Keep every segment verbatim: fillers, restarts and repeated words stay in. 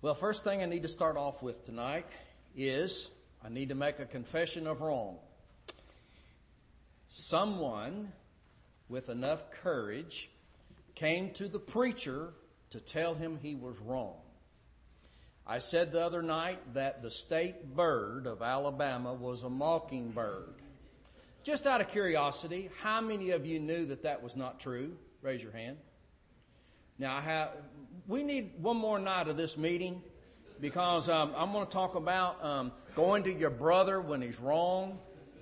Well, first thing I need to start off with tonight is I need to make a confession of wrong. Someone with enough courage came to the preacher to tell him he was wrong. I said the other night that the state bird of Alabama was a mockingbird. Just out of curiosity, how many of you knew that that was not true? Raise your hand. Now, I have, we need one more night of this meeting because um, I'm going to talk about um, going to your brother when he's wrong.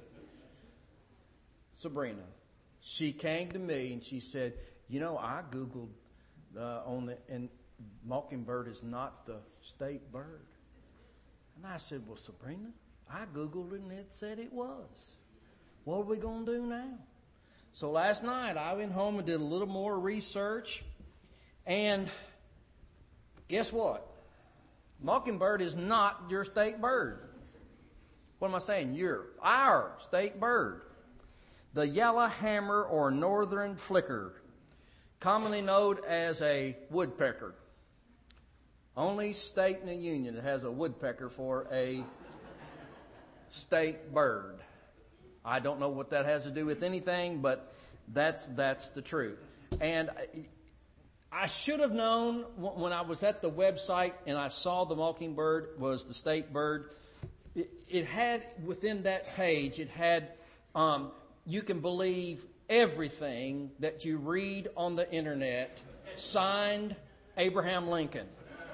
Sabrina, she came to me and she said, you know, I Googled uh, on the, and mockingbird is not the state bird. And I said, well, Sabrina, I Googled it and it said it was. What are we going to do now? So last night I went home and did a little more research. And guess what? Mockingbird is not your state bird. What am I saying? Your, our state bird. The yellowhammer or northern flicker, commonly known as a woodpecker. Only state in the union that has a woodpecker for a state bird. I don't know what that has to do with anything, but that's that's the truth. And I should have known when I was at the website and I saw the mockingbird was the state bird. It, it had, within that page, it had, um, you can believe everything that you read on the internet, signed Abraham Lincoln.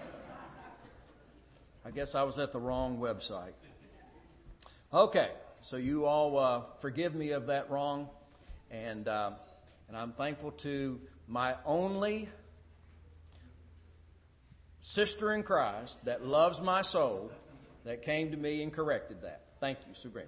I guess I was at the wrong website. Okay, so you all uh, forgive me of that wrong, and uh, and I'm thankful to my only sister in Christ that loves my soul that came to me and corrected that. Thank you, Sabrina.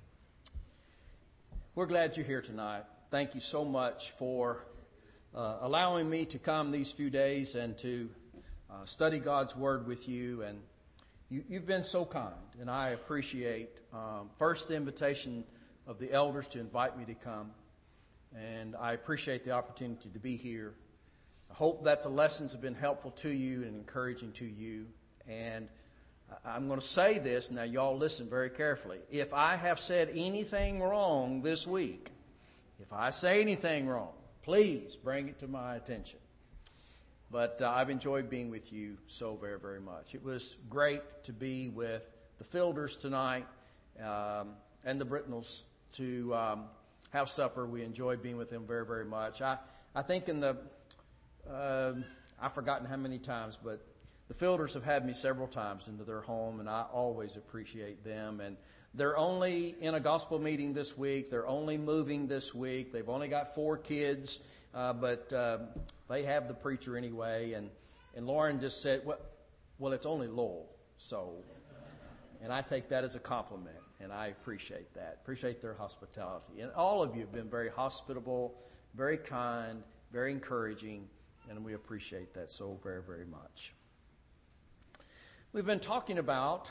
We're glad you're here tonight. Thank you so much for uh, allowing me to come these few days and to uh, study God's Word with you. And you, you've been so kind, and I appreciate um, first the invitation of the elders to invite me to come, and I appreciate the opportunity to be here. I hope that the lessons have been helpful to you and encouraging to you. And I'm going to say this, now y'all listen very carefully. If I have said anything wrong this week, if I say anything wrong, please bring it to my attention. But uh, I've enjoyed being with you so very, very much. It was great to be with the Fielders tonight um, and the Britnells to um, have supper. We enjoyed being with them very, very much. I, I think in the... Uh, I've forgotten how many times, but the Fielders have had me several times into their home, and I always appreciate them. And they're only in a gospel meeting this week. They're only moving this week. They've only got four kids, uh, but uh, they have the preacher anyway. And, and Lauren just said, well, well, it's only Lowell. So, and I take that as a compliment, and I appreciate that. Appreciate their hospitality. And all of you have been very hospitable, very kind, very encouraging. And we appreciate that so very, very much. We've been talking about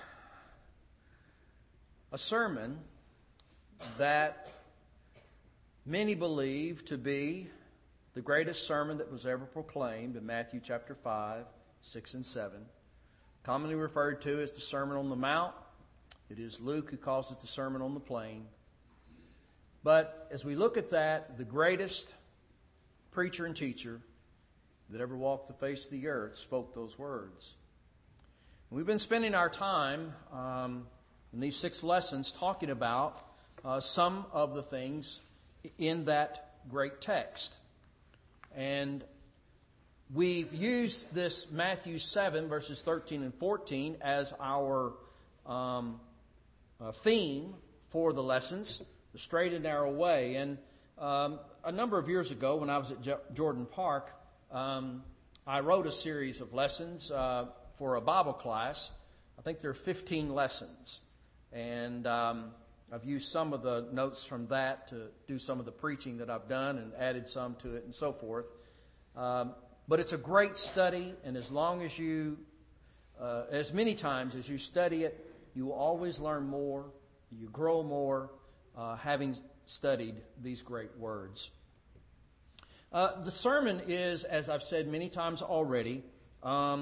a sermon that many believe to be the greatest sermon that was ever proclaimed in Matthew chapter five, six, and seven. Commonly referred to as the Sermon on the Mount. It is Luke who calls it the Sermon on the Plain. But as we look at that, the greatest preacher and teacher that ever walked the face of the earth spoke those words. And we've been spending our time um, in these six lessons talking about uh, some of the things in that great text. And we've used this Matthew seven, verses thirteen and fourteen as our um, uh, theme for the lessons, the straight and narrow way. And um, a number of years ago when I was at J- Jordan Park, Um, I wrote a series of lessons uh, for a Bible class. I think there are fifteen lessons. And um, I've used some of the notes from that to do some of the preaching that I've done and added some to it and so forth. Um, but it's a great study, and as long as you, uh, as many times as you study it, you will always learn more, you grow more, uh, having studied these great words. Uh, the sermon is, as I've said many times already, um,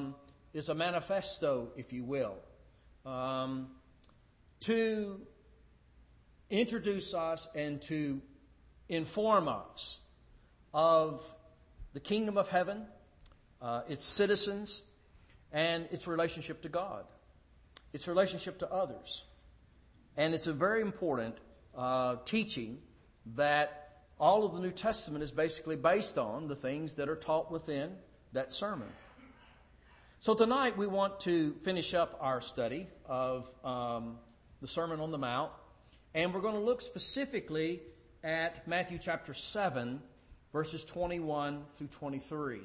is a manifesto, if you will, um, to introduce us and to inform us of the kingdom of heaven, uh, its citizens, and its relationship to God, its relationship to others. And it's a very important uh, teaching that all of the New Testament is basically based on the things that are taught within that sermon. So tonight we want to finish up our study of um, the Sermon on the Mount, and we're going to look specifically at Matthew chapter seven, verses twenty-one through twenty-three.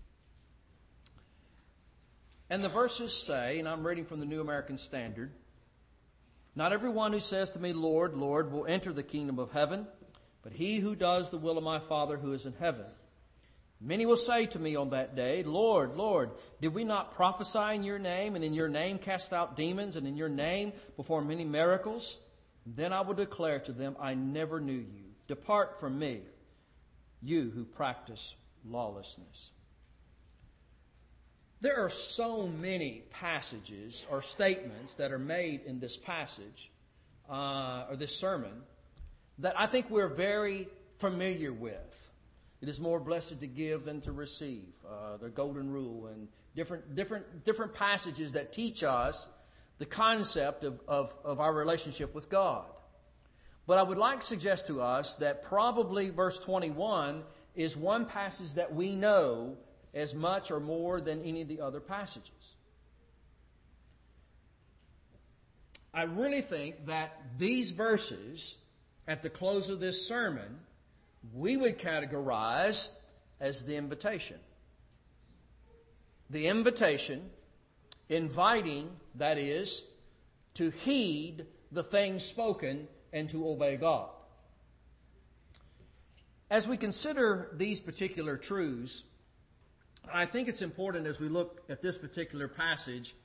And the verses say, and I'm reading from the New American Standard, "Not everyone who says to me, 'Lord, Lord,' will enter the kingdom of heaven, but he who does the will of my Father who is in heaven. Many will say to me on that day, 'Lord, Lord, did we not prophesy in your name, and in your name cast out demons, and in your name perform many miracles?' Then I will declare to them, 'I never knew you. Depart from me, you who practice lawlessness.'" There are so many passages or statements that are made in this passage, uh, or this sermon, that I think we're very familiar with. It is more blessed to give than to receive. Uh, the golden rule and different, different, different passages that teach us the concept of, of, of our relationship with God. But I would like to suggest to us that probably verse twenty-one is one passage that we know as much or more than any of the other passages. I really think that these verses, at the close of this sermon, we would categorize as the invitation. The invitation, inviting, that is, to heed the things spoken and to obey God. As we consider these particular truths, I think it's important as we look at this particular passage,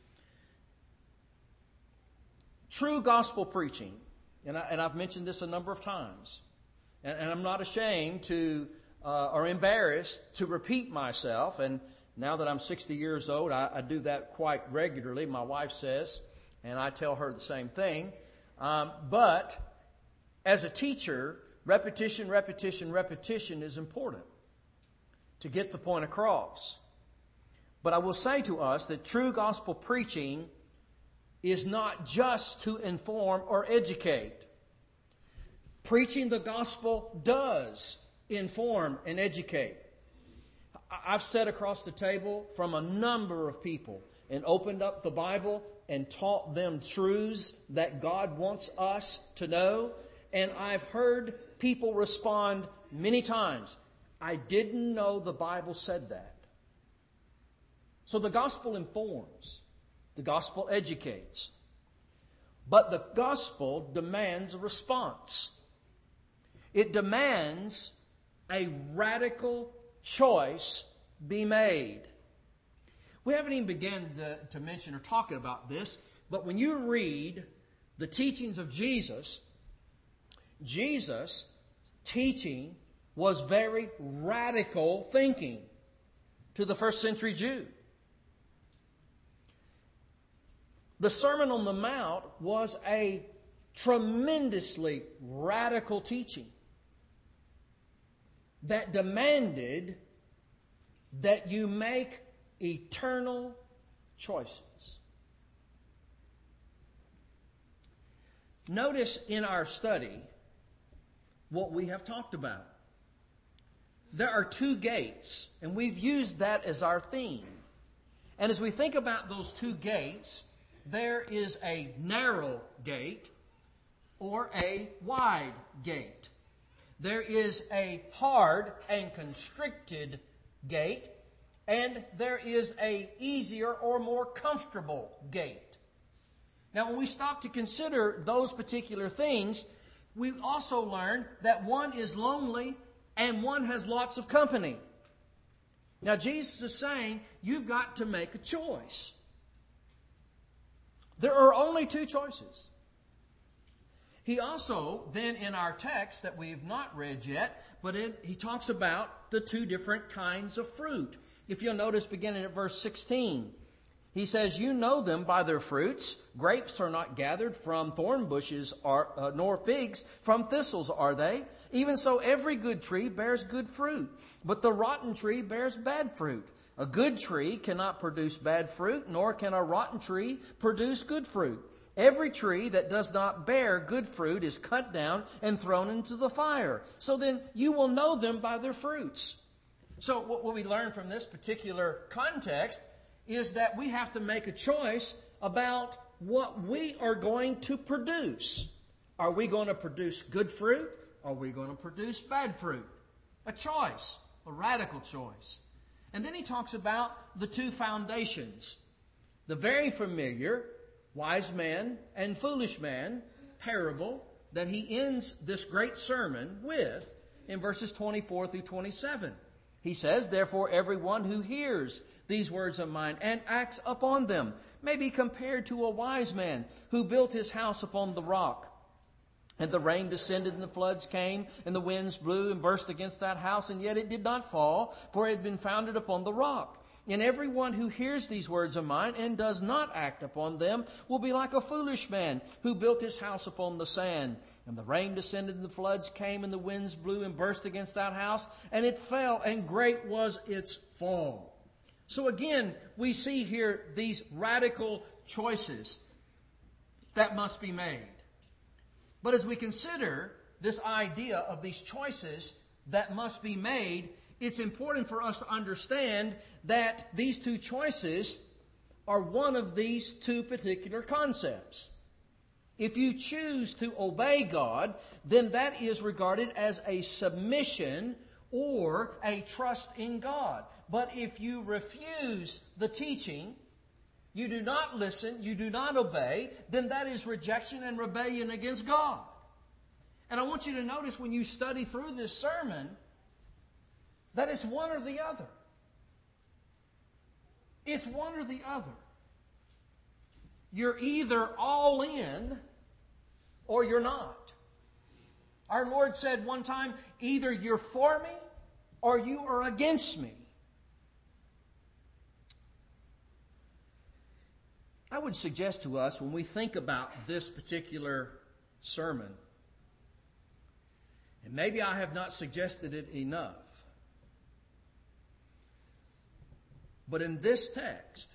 true gospel preaching, and, I, and I've mentioned this a number of times, and, and I'm not ashamed to uh, or embarrassed to repeat myself, and now that I'm sixty years old, I, I do that quite regularly, my wife says, and I tell her the same thing. Um, but as a teacher, repetition, repetition, repetition is important to get the point across. But I will say to us that true gospel preaching is not just to inform or educate. Preaching the gospel does inform and educate. I've sat across the table from a number of people and opened up the Bible and taught them truths that God wants us to know. And I've heard people respond many times, "I didn't know the Bible said that." So the gospel informs. The gospel educates. But the gospel demands a response. It demands a radical choice be made. We haven't even begun to, to mention or talk about this, but when you read the teachings of Jesus, Jesus' teaching was very radical thinking to the first century Jew. The Sermon on the Mount was a tremendously radical teaching that demanded that you make eternal choices. Notice in our study what we have talked about. There are two gates, and we've used that as our theme. And as we think about those two gates, there is a narrow gate or a wide gate. There is a hard and constricted gate, and there is a easier or more comfortable gate. Now, when we stop to consider those particular things, we also learn that one is lonely and one has lots of company. Now, Jesus is saying you've got to make a choice. There are only two choices. He also, then in our text that we have not read yet, but it, he talks about the two different kinds of fruit. If you'll notice beginning at verse sixteen, He says, you know them by their fruits. Grapes are not gathered from thorn bushes, are, uh, nor figs from thistles are they. Even so, every good tree bears good fruit, but the rotten tree bears bad fruit. A good tree cannot produce bad fruit, nor can a rotten tree produce good fruit. Every tree that does not bear good fruit is cut down and thrown into the fire. So then you will know them by their fruits. So what we learn from this particular context is that we have to make a choice about what we are going to produce. Are we going to produce good fruit? Or are we going to produce bad fruit? A choice, a radical choice. And then he talks about the two foundations. The very familiar wise man and foolish man parable that he ends this great sermon with in verses twenty-four through twenty-seven. He says, therefore, everyone who hears these words of mine and acts upon them may be compared to a wise man who built his house upon the rock. And the rain descended and the floods came and the winds blew and burst against that house, and yet it did not fall, for it had been founded upon the rock. And everyone who hears these words of mine and does not act upon them will be like a foolish man who built his house upon the sand. And the rain descended and the floods came and the winds blew and burst against that house, and it fell, and great was its fall. So again, we see here these radical choices that must be made. But as we consider this idea of these choices that must be made, it's important for us to understand that these two choices are one of these two particular concepts. If you choose to obey God, then that is regarded as a submission or a trust in God. But if you refuse the teaching, you do not listen, you do not obey, then that is rejection and rebellion against God. And I want you to notice when you study through this sermon that it's one or the other. It's one or the other. You're either all in or you're not. Our Lord said one time, either you're for me or you are against me. I would suggest to us when we think about this particular sermon, and maybe I have not suggested it enough, but in this text,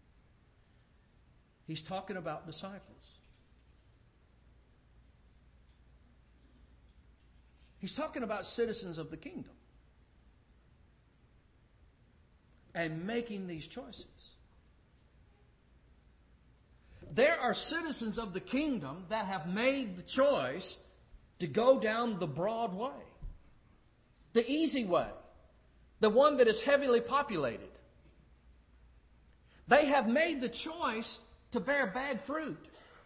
he's talking about disciples. He's talking about citizens of the kingdom and making these choices. There are citizens of the kingdom that have made the choice to go down the broad way, the easy way, the one that is heavily populated. They have made the choice to bear bad fruit.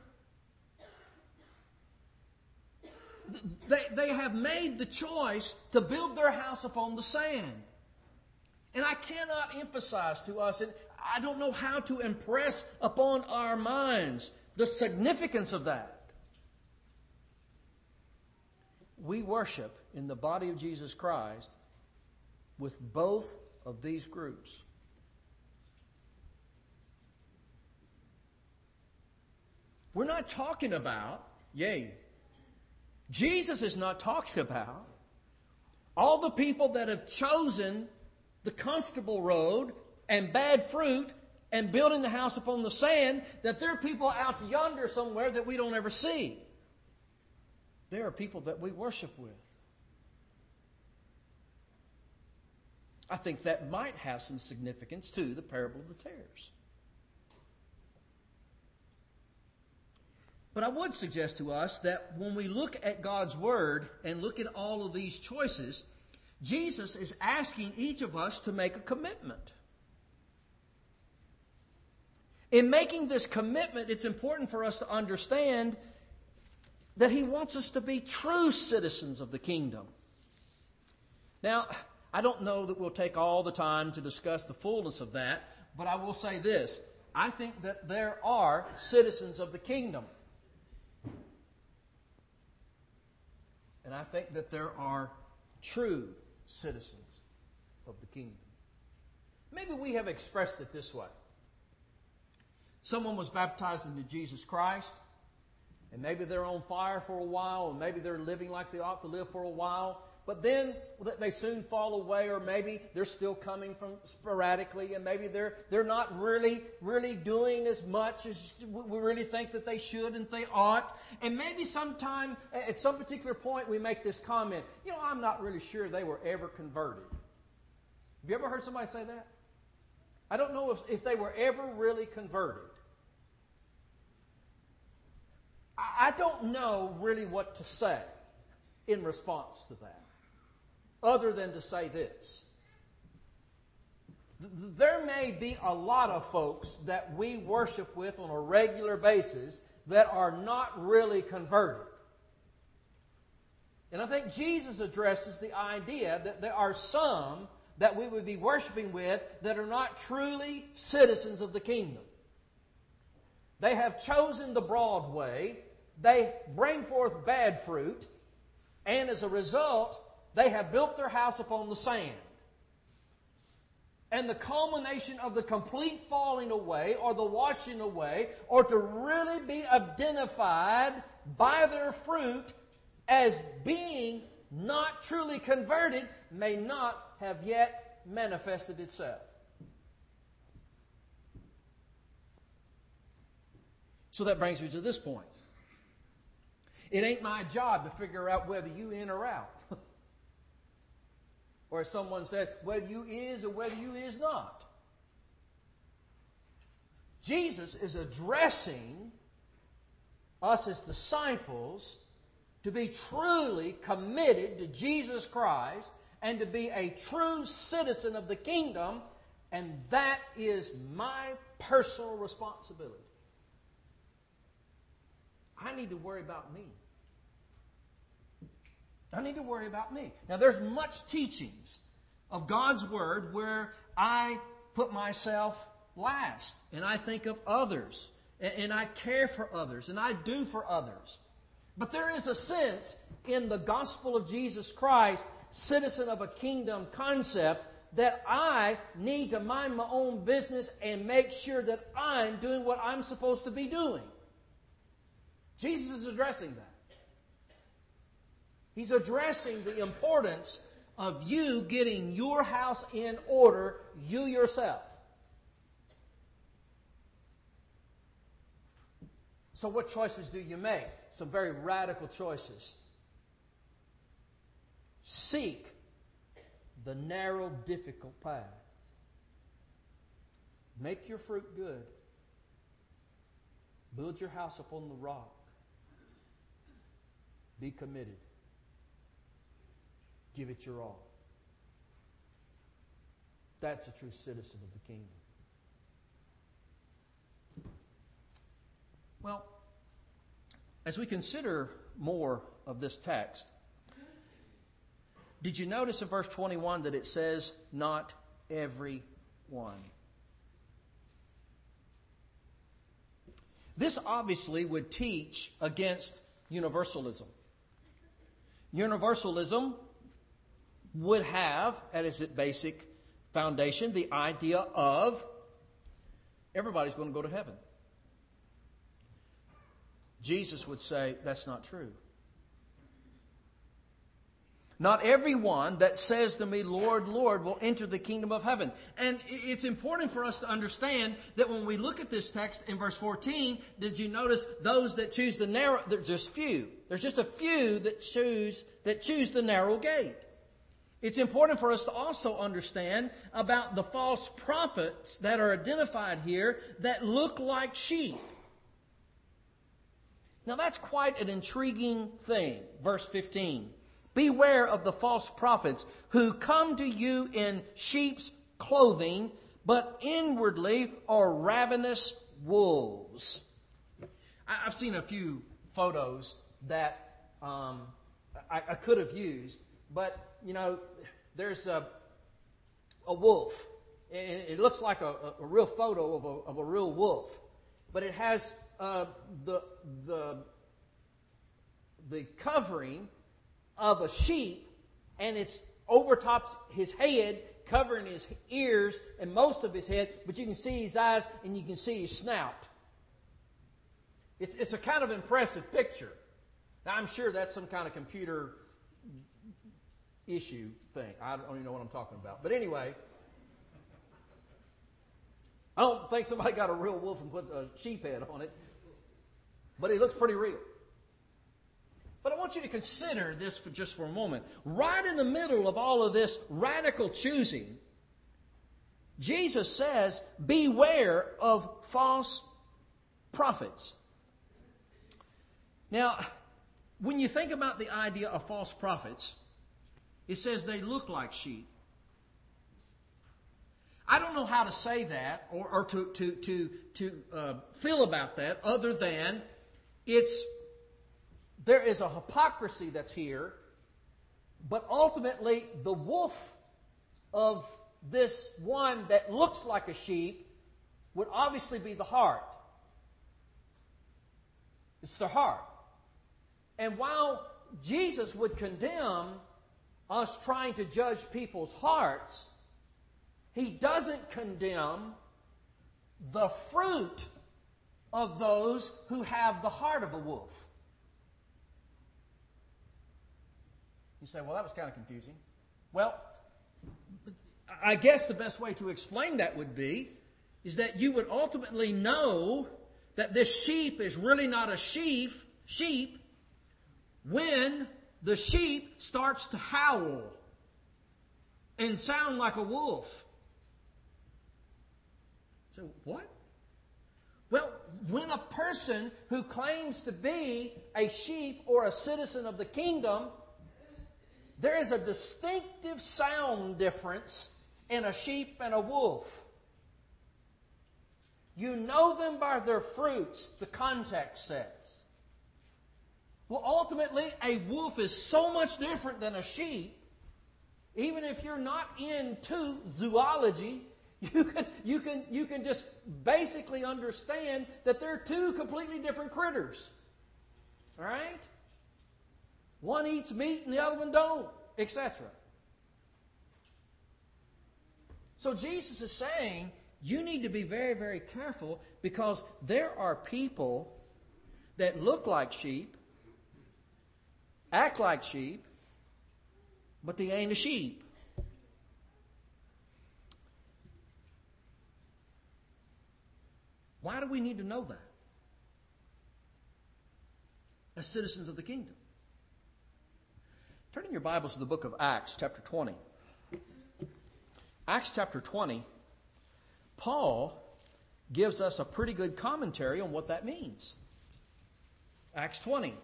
They, they have made the choice to build their house upon the sand. And I cannot emphasize to us, and I don't know how to impress upon our minds the significance of that. We worship in the body of Jesus Christ with both of these groups. We're not talking about, yay, Jesus is not talking about all the people that have chosen the comfortable road and bad fruit and building the house upon the sand, that there are people out yonder somewhere that we don't ever see. There are people that we worship with. I think that might have some significance to the parable of the tares. But I would suggest to us that when we look at God's Word and look at all of these choices, Jesus is asking each of us to make a commitment. In making this commitment, it's important for us to understand that He wants us to be true citizens of the kingdom. Now, I don't know that we'll take all the time to discuss the fullness of that, but I will say this. I think that there are citizens of the kingdom. And I think that there are true citizens of the kingdom. Maybe we have expressed it this way. someone was baptized into Jesus Christ, and maybe they're on fire for a while, or maybe they're living like they ought to live for a while, but then they soon fall away, or maybe they're still coming from sporadically, and maybe they're they're not really, really doing as much as we really think that they should and they ought. And maybe sometime, at some particular point, we make this comment, you know, I'm not really sure they were ever converted. Have you ever heard somebody say that? I don't know if, if they were ever really converted. I, I don't know really what to say in response to that, other than to say this. There may be a lot of folks that we worship with on a regular basis that are not really converted. And I think Jesus addresses the idea that there are some that we would be worshiping with that are not truly citizens of the kingdom. They have chosen the broad way, they bring forth bad fruit, and as a result, they have built their house upon the sand. And the culmination of the complete falling away, or the washing away, or to really be identified by their fruit as being not truly converted, may not have yet manifested itself. So that brings me to this point. It ain't my job to figure out whether you in or out. Or as someone said, whether you is or whether you is not. Jesus is addressing us as disciples to be truly committed to Jesus Christ and to be a true citizen of the kingdom, and that is my personal responsibility. I need to worry about me. I need to worry about me. Now, there's much teachings of God's Word where I put myself last, and I think of others, and I care for others, and I do for others. But there is a sense in the gospel of Jesus Christ, citizen of a kingdom concept, that I need to mind my own business and make sure that I'm doing what I'm supposed to be doing. Jesus is addressing that. He's addressing the importance of you getting your house in order, you yourself. So what choices do you make? Some very radical choices. Seek the narrow, difficult path. Make your fruit good. Build your house upon the rock. Be committed. Give it your all. That's a true citizen of the kingdom. Well, as we consider more of this text, did you notice in verse twenty-one that it says, not every one? This obviously would teach against universalism. Universalism would have, as its basic foundation, the idea of everybody's going to go to heaven. Jesus would say, that's not true. Not everyone that says to me, Lord, Lord, will enter the kingdom of heaven. And it's important for us to understand that when we look at this text in verse fourteen, did you notice those that choose the narrow, there's just few. There's just a few that choose, that choose the narrow gate. It's important for us to also understand about the false prophets that are identified here that look like sheep. Now that's quite an intriguing thing. Verse fifteen. Beware of the false prophets who come to you in sheep's clothing, but inwardly are ravenous wolves. I've seen a few photos that um, I, I could have used, but, you know, there's a, a wolf. It, it looks like a, a real photo of a, of a real wolf, but it has uh, the the the covering of a sheep, and it's overtops his head, covering his ears and most of his head, but you can see his eyes and you can see his snout. It's, it's a kind of impressive picture. Now, I'm sure that's some kind of computer issue thing. I don't even know what I'm talking about. But anyway, I don't think somebody got a real wolf and put a sheep head on it. But it looks pretty real. But I want you to consider this for just for a moment. Right in the middle of all of this radical choosing, Jesus says, beware of false prophets. Now, when you think about the idea of false prophets, it says they look like sheep. I don't know how to say that or, or to, to, to, to uh, feel about that other than it's there is a hypocrisy that's here, but ultimately the wolf of this one that looks like a sheep would obviously be the heart. It's the heart. And while Jesus would condemn us trying to judge people's hearts, He doesn't condemn the fruit of those who have the heart of a wolf. You say, well, that was kind of confusing. Well, I guess the best way to explain that would be is that you would ultimately know that this sheep is really not a sheep, sheep when the sheep starts to howl and sound like a wolf. So what? Well, when a person who claims to be a sheep or a citizen of the kingdom, there is a distinctive sound difference in a sheep and a wolf. You know them by their fruits, the context says. Well, ultimately, a wolf is so much different than a sheep. Even if you're not into zoology, you can, you can, you can just basically understand that they're two completely different critters. All right? One eats meat and the other one don't, et cetera. So Jesus is saying, you need to be very, very careful because there are people that look like sheep, act like sheep, but they ain't a sheep. Why do we need to know that? As citizens of the kingdom. Turn in your Bibles to the book of Acts, chapter twenty. Acts chapter twenty, Paul gives us a pretty good commentary on what that means. Acts twenty.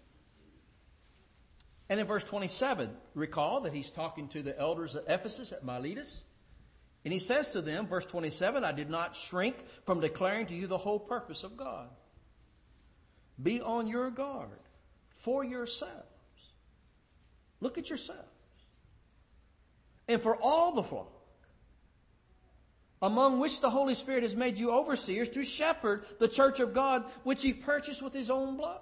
And in verse twenty-seven, recall that he's talking to the elders at Ephesus at Miletus. And he says to them, verse twenty-seven, I did not shrink from declaring to you the whole purpose of God. Be on your guard for yourselves. Look at yourselves. And for all the flock, among which the Holy Spirit has made you overseers to shepherd the church of God, which He purchased with His own blood.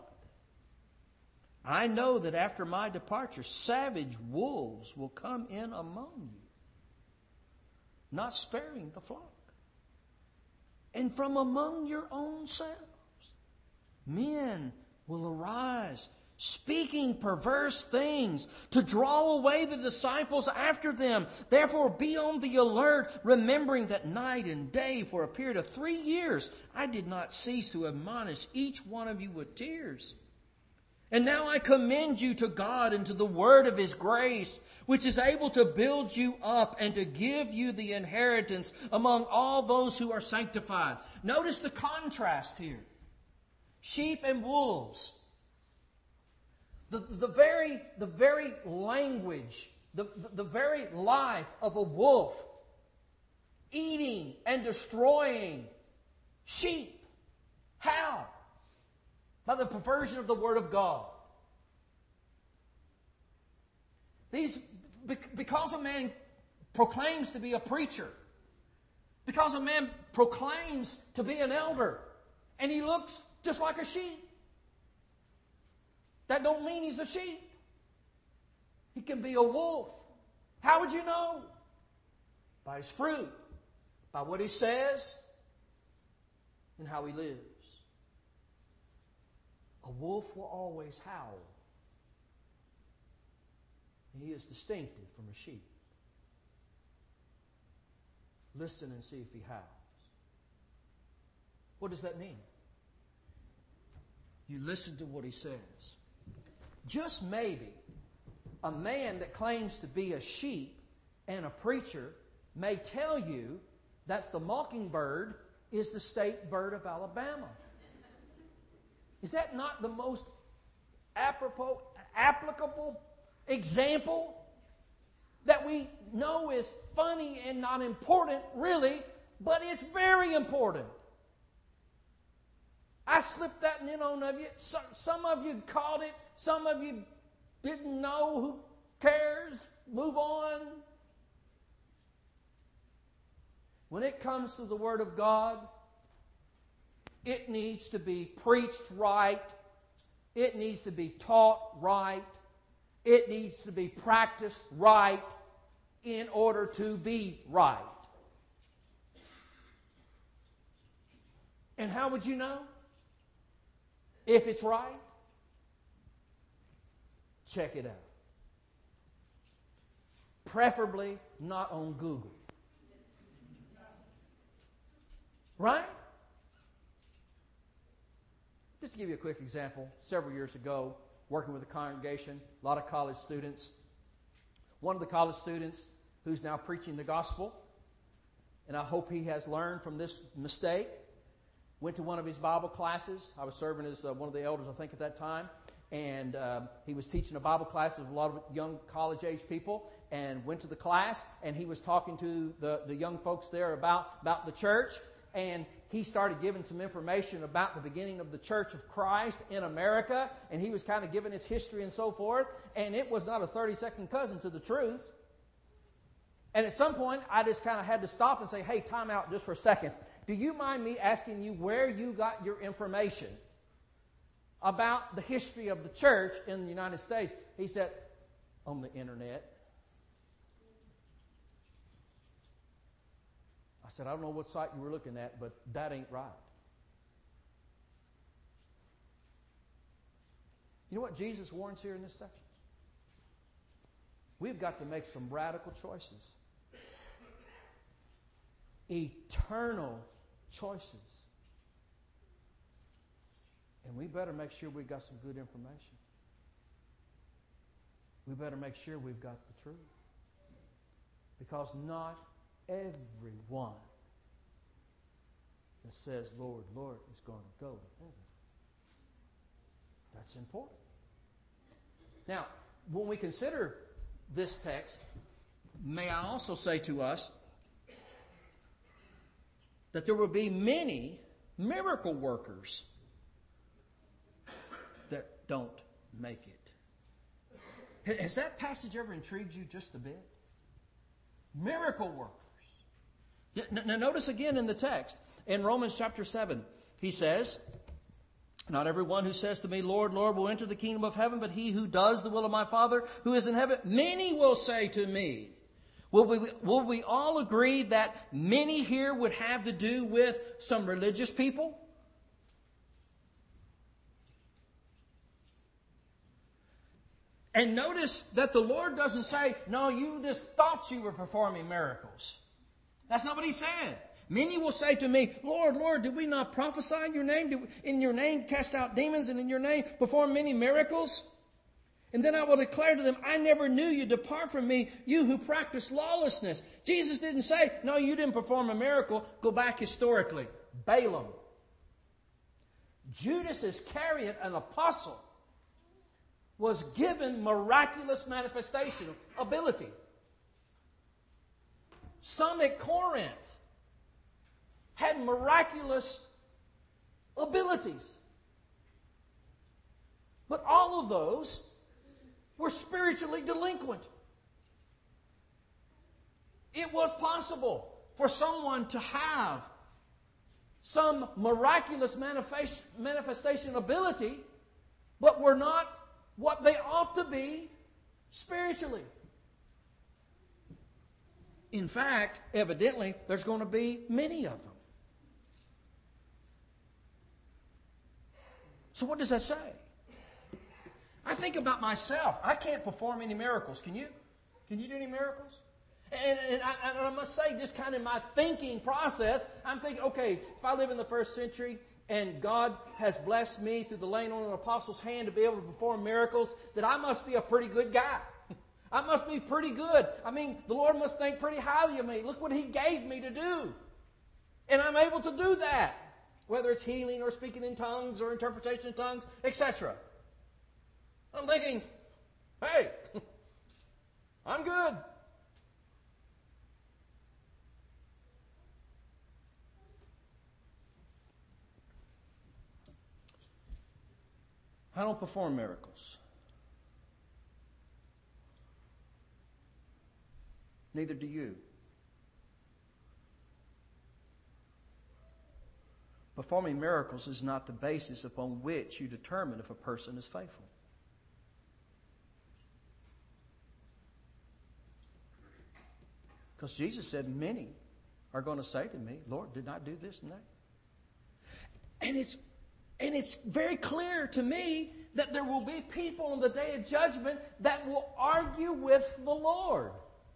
I know that after my departure, savage wolves will come in among you, not sparing the flock. And from among your own selves, men will arise, speaking perverse things to draw away the disciples after them. Therefore, be on the alert, remembering that night and day for a period of three years, I did not cease to admonish each one of you with tears. And now I commend you to God and to the word of His grace, which is able to build you up and to give you the inheritance among all those who are sanctified. Notice the contrast here. Sheep and wolves. The, the, very, the very language, the, the, the very life of a wolf eating and destroying sheep. How? By the perversion of the Word of God. These, because a man proclaims to be a preacher, because a man proclaims to be an elder, and he looks just like a sheep, that don't mean he's a sheep. He can be a wolf. How would you know? By his fruit, by what he says, and how he lives. A wolf will always howl. He is distinctive from a sheep. Listen and see if he howls. What does that mean? You listen to what he says. Just maybe a man that claims to be a sheep and a preacher may tell you that the mockingbird is the state bird of Alabama. Is that not the most apropos, applicable example that we know is funny and not important, really, but it's very important? I slipped that in on of you. Some, some of you caught it. Some of you didn't know. Who cares? Move on. When it comes to the Word of God, it needs to be preached right. It needs to be taught right. It needs to be practiced right in order to be right. And how would you know if it's right? Check it out. Preferably not on Google. Right? Just to give you a quick example, several years ago, working with a congregation, a lot of college students. One of the college students who's now preaching the gospel, and I hope he has learned from this mistake, went to one of his Bible classes. I was serving as uh, one of the elders, I think, at that time. And uh, he was teaching a Bible class with a lot of young college-age people, and went to the class, and he was talking to the, the young folks there about, about the church. And he started giving some information about the beginning of the Church of Christ in America, and he was kind of giving its history and so forth, and it was not a thirty-second cousin to the truth. And at some point, I just kind of had to stop and say, hey, time out just for a second. Do you mind me asking you where you got your information about the history of the church in the United States? He said, on the internet. I said, I don't know what site you were looking at, but that ain't right. You know what Jesus warns here in this section? We've got to make some radical choices. Eternal choices. And we better make sure we've got some good information. We better make sure we've got the truth. Because not everyone that says, Lord, Lord, is going to go to heaven. That's important. Now, when we consider this text, may I also say to us that there will be many miracle workers that don't make it. Has that passage ever intrigued you just a bit? Miracle workers. Now notice again in the text, in Romans chapter seven, he says, not everyone who says to me, Lord, Lord, will enter the kingdom of heaven, but he who does the will of my Father who is in heaven. Many will say to me. Will we, will we all agree that many here would have to do with some religious people? And notice that the Lord doesn't say, no, you just thought you were performing miracles. That's not what he said. Many will say to me, Lord, Lord, did we not prophesy in your name? Did we, in your name cast out demons and in your name perform many miracles? And then I will declare to them, I never knew you. Depart from me, you who practice lawlessness. Jesus didn't say, no, you didn't perform a miracle. Go back historically. Balaam. Judas Iscariot, an apostle, was given miraculous manifestation ability. Some at Corinth had miraculous abilities. But all of those were spiritually delinquent. It was possible for someone to have some miraculous manifest, manifestation ability, but were not what they ought to be spiritually. In fact, evidently, there's going to be many of them. So what does that say? I think about myself. I can't perform any miracles. Can you? Can you do any miracles? And, and, I, and I must say, just kind of my thinking process, I'm thinking, okay, if I live in the first century and God has blessed me through the laying on of an apostle's hand to be able to perform miracles, that I must be a pretty good guy. I must be pretty good. I mean, the Lord must think pretty highly of me. Look what He gave me to do. And I'm able to do that. Whether it's healing or speaking in tongues or interpretation of tongues, et cetera. I'm thinking, hey, I'm good. I don't perform miracles. Neither do you. Performing miracles is not the basis upon which you determine if a person is faithful. Because Jesus said, many are going to say to me, Lord, did I do this and that? And it's, and it's very clear to me that there will be people on the day of judgment that will argue with the Lord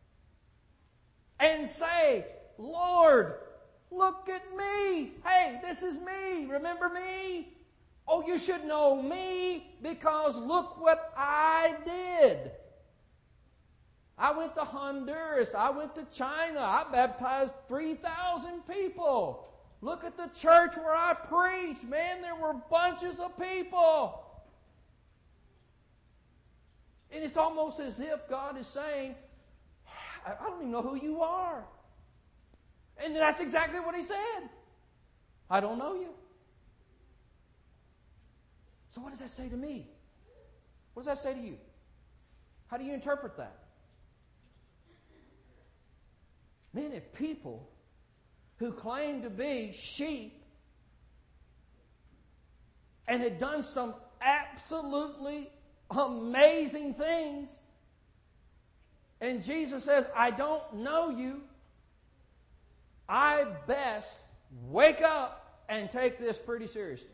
and say, Lord, look at me. Hey, this is me. Remember me? Oh, you should know me because look what I did. I went to Honduras. I went to China. I baptized three thousand people. Look at the church where I preached. Man, there were bunches of people. And it's almost as if God is saying, I don't even know who you are. And that's exactly what He said. I don't know you. So what does that say to me? What does that say to you? How do you interpret that? Man, if people who claim to be sheep and had done some absolutely amazing things, and Jesus says, I don't know you, I best wake up and take this pretty seriously.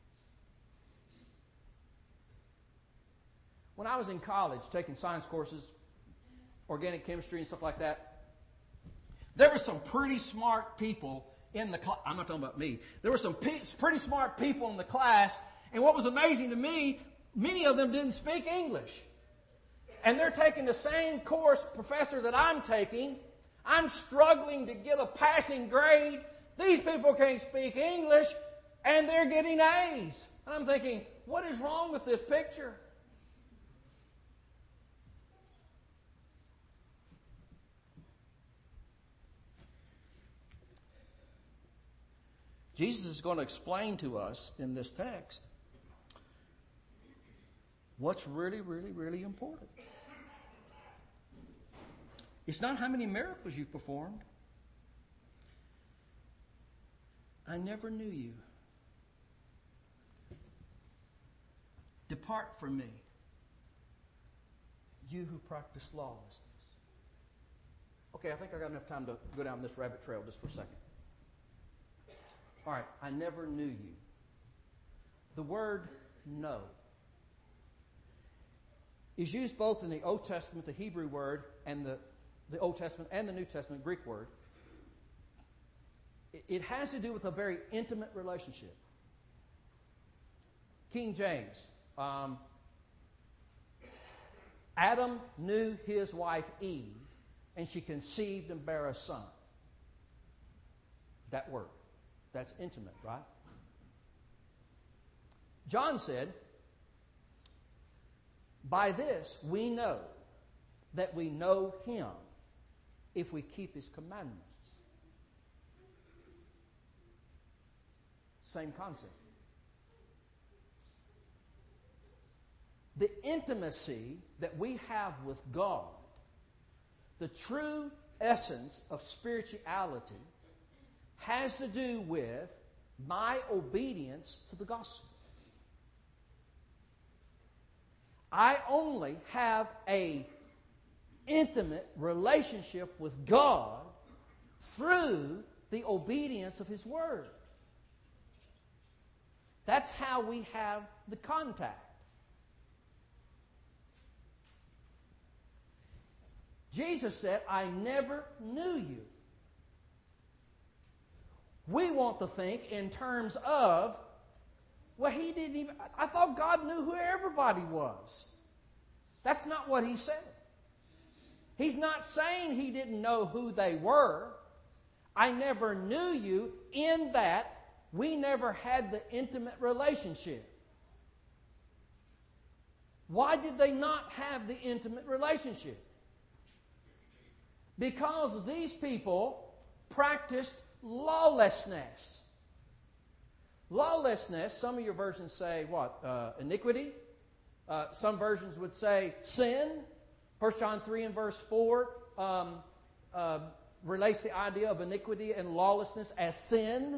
When I was in college taking science courses, organic chemistry and stuff like that, there were some pretty smart people in the class. I'm not talking about me. There were some pe- pretty smart people in the class, and what was amazing to me, many of them didn't speak English. And they're taking the same course, professor, that I'm taking. I'm struggling to get a passing grade. These people can't speak English, and they're getting A's. And I'm thinking, what is wrong with this picture? Jesus is going to explain to us in this text what's really, really, really important. It's not how many miracles you've performed. I never knew you. Depart from me, you who practice lawlessness. Okay, I think I got enough time to go down this rabbit trail just for a second. All right, I never knew you. The word know is used both in the Old Testament, the Hebrew word, and the, the Old Testament and the New Testament, Greek word. It, it has to do with a very intimate relationship. King James, um, Adam knew his wife Eve, and she conceived and bare a son. That word. That's intimate, right? John said, by this we know that we know Him if we keep His commandments. Same concept. The intimacy that we have with God, the true essence of spirituality, has to do with my obedience to the gospel. I only have an intimate relationship with God through the obedience of His Word. That's how we have the contact. Jesus said, I never knew you. We want to think in terms of, well, he didn't even, I thought God knew who everybody was. That's not what he said. He's not saying he didn't know who they were. I never knew you in that we never had the intimate relationship. Why did they not have the intimate relationship? Because these people practiced lawlessness. Lawlessness, some of your versions say what? Uh, iniquity. Uh, some versions would say sin. First John three and verse four um, uh, relates the idea of iniquity and lawlessness as sin.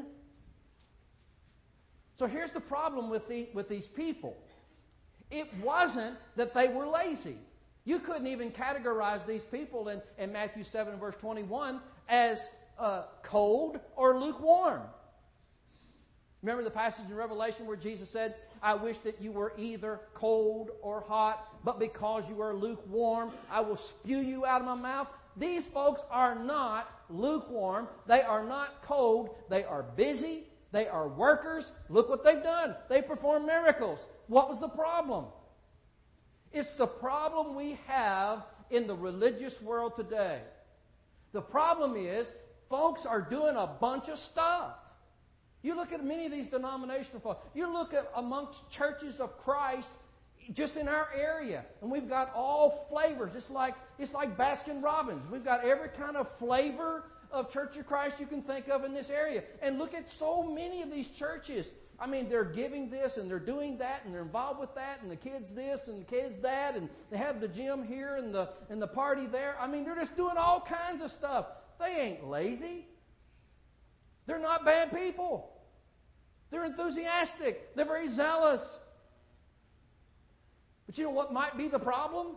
So here's the problem with, the, with these people. It wasn't that they were lazy. You couldn't even categorize these people in, in Matthew seven verse twenty-one as uh, cold or lukewarm. Remember the passage in Revelation where Jesus said, I wish that you were either cold or hot, but because you are lukewarm, I will spew you out of my mouth. These folks are not lukewarm. They are not cold. They are busy. They are workers. Look what they've done. They perform miracles. What was the problem? It's the problem we have in the religious world today. The problem is, folks are doing a bunch of stuff. You look at many of these denominational folks. You look at amongst churches of Christ just in our area, and we've got all flavors. It's like it's like Baskin Robbins. We've got every kind of flavor of Church of Christ you can think of in this area. And look at so many of these churches. I mean, they're giving this and they're doing that and they're involved with that and the kids this and the kids that and they have the gym here and the and the party there. I mean, they're just doing all kinds of stuff. They ain't lazy. They're not bad people. They're enthusiastic. They're very zealous. But you know what might be the problem?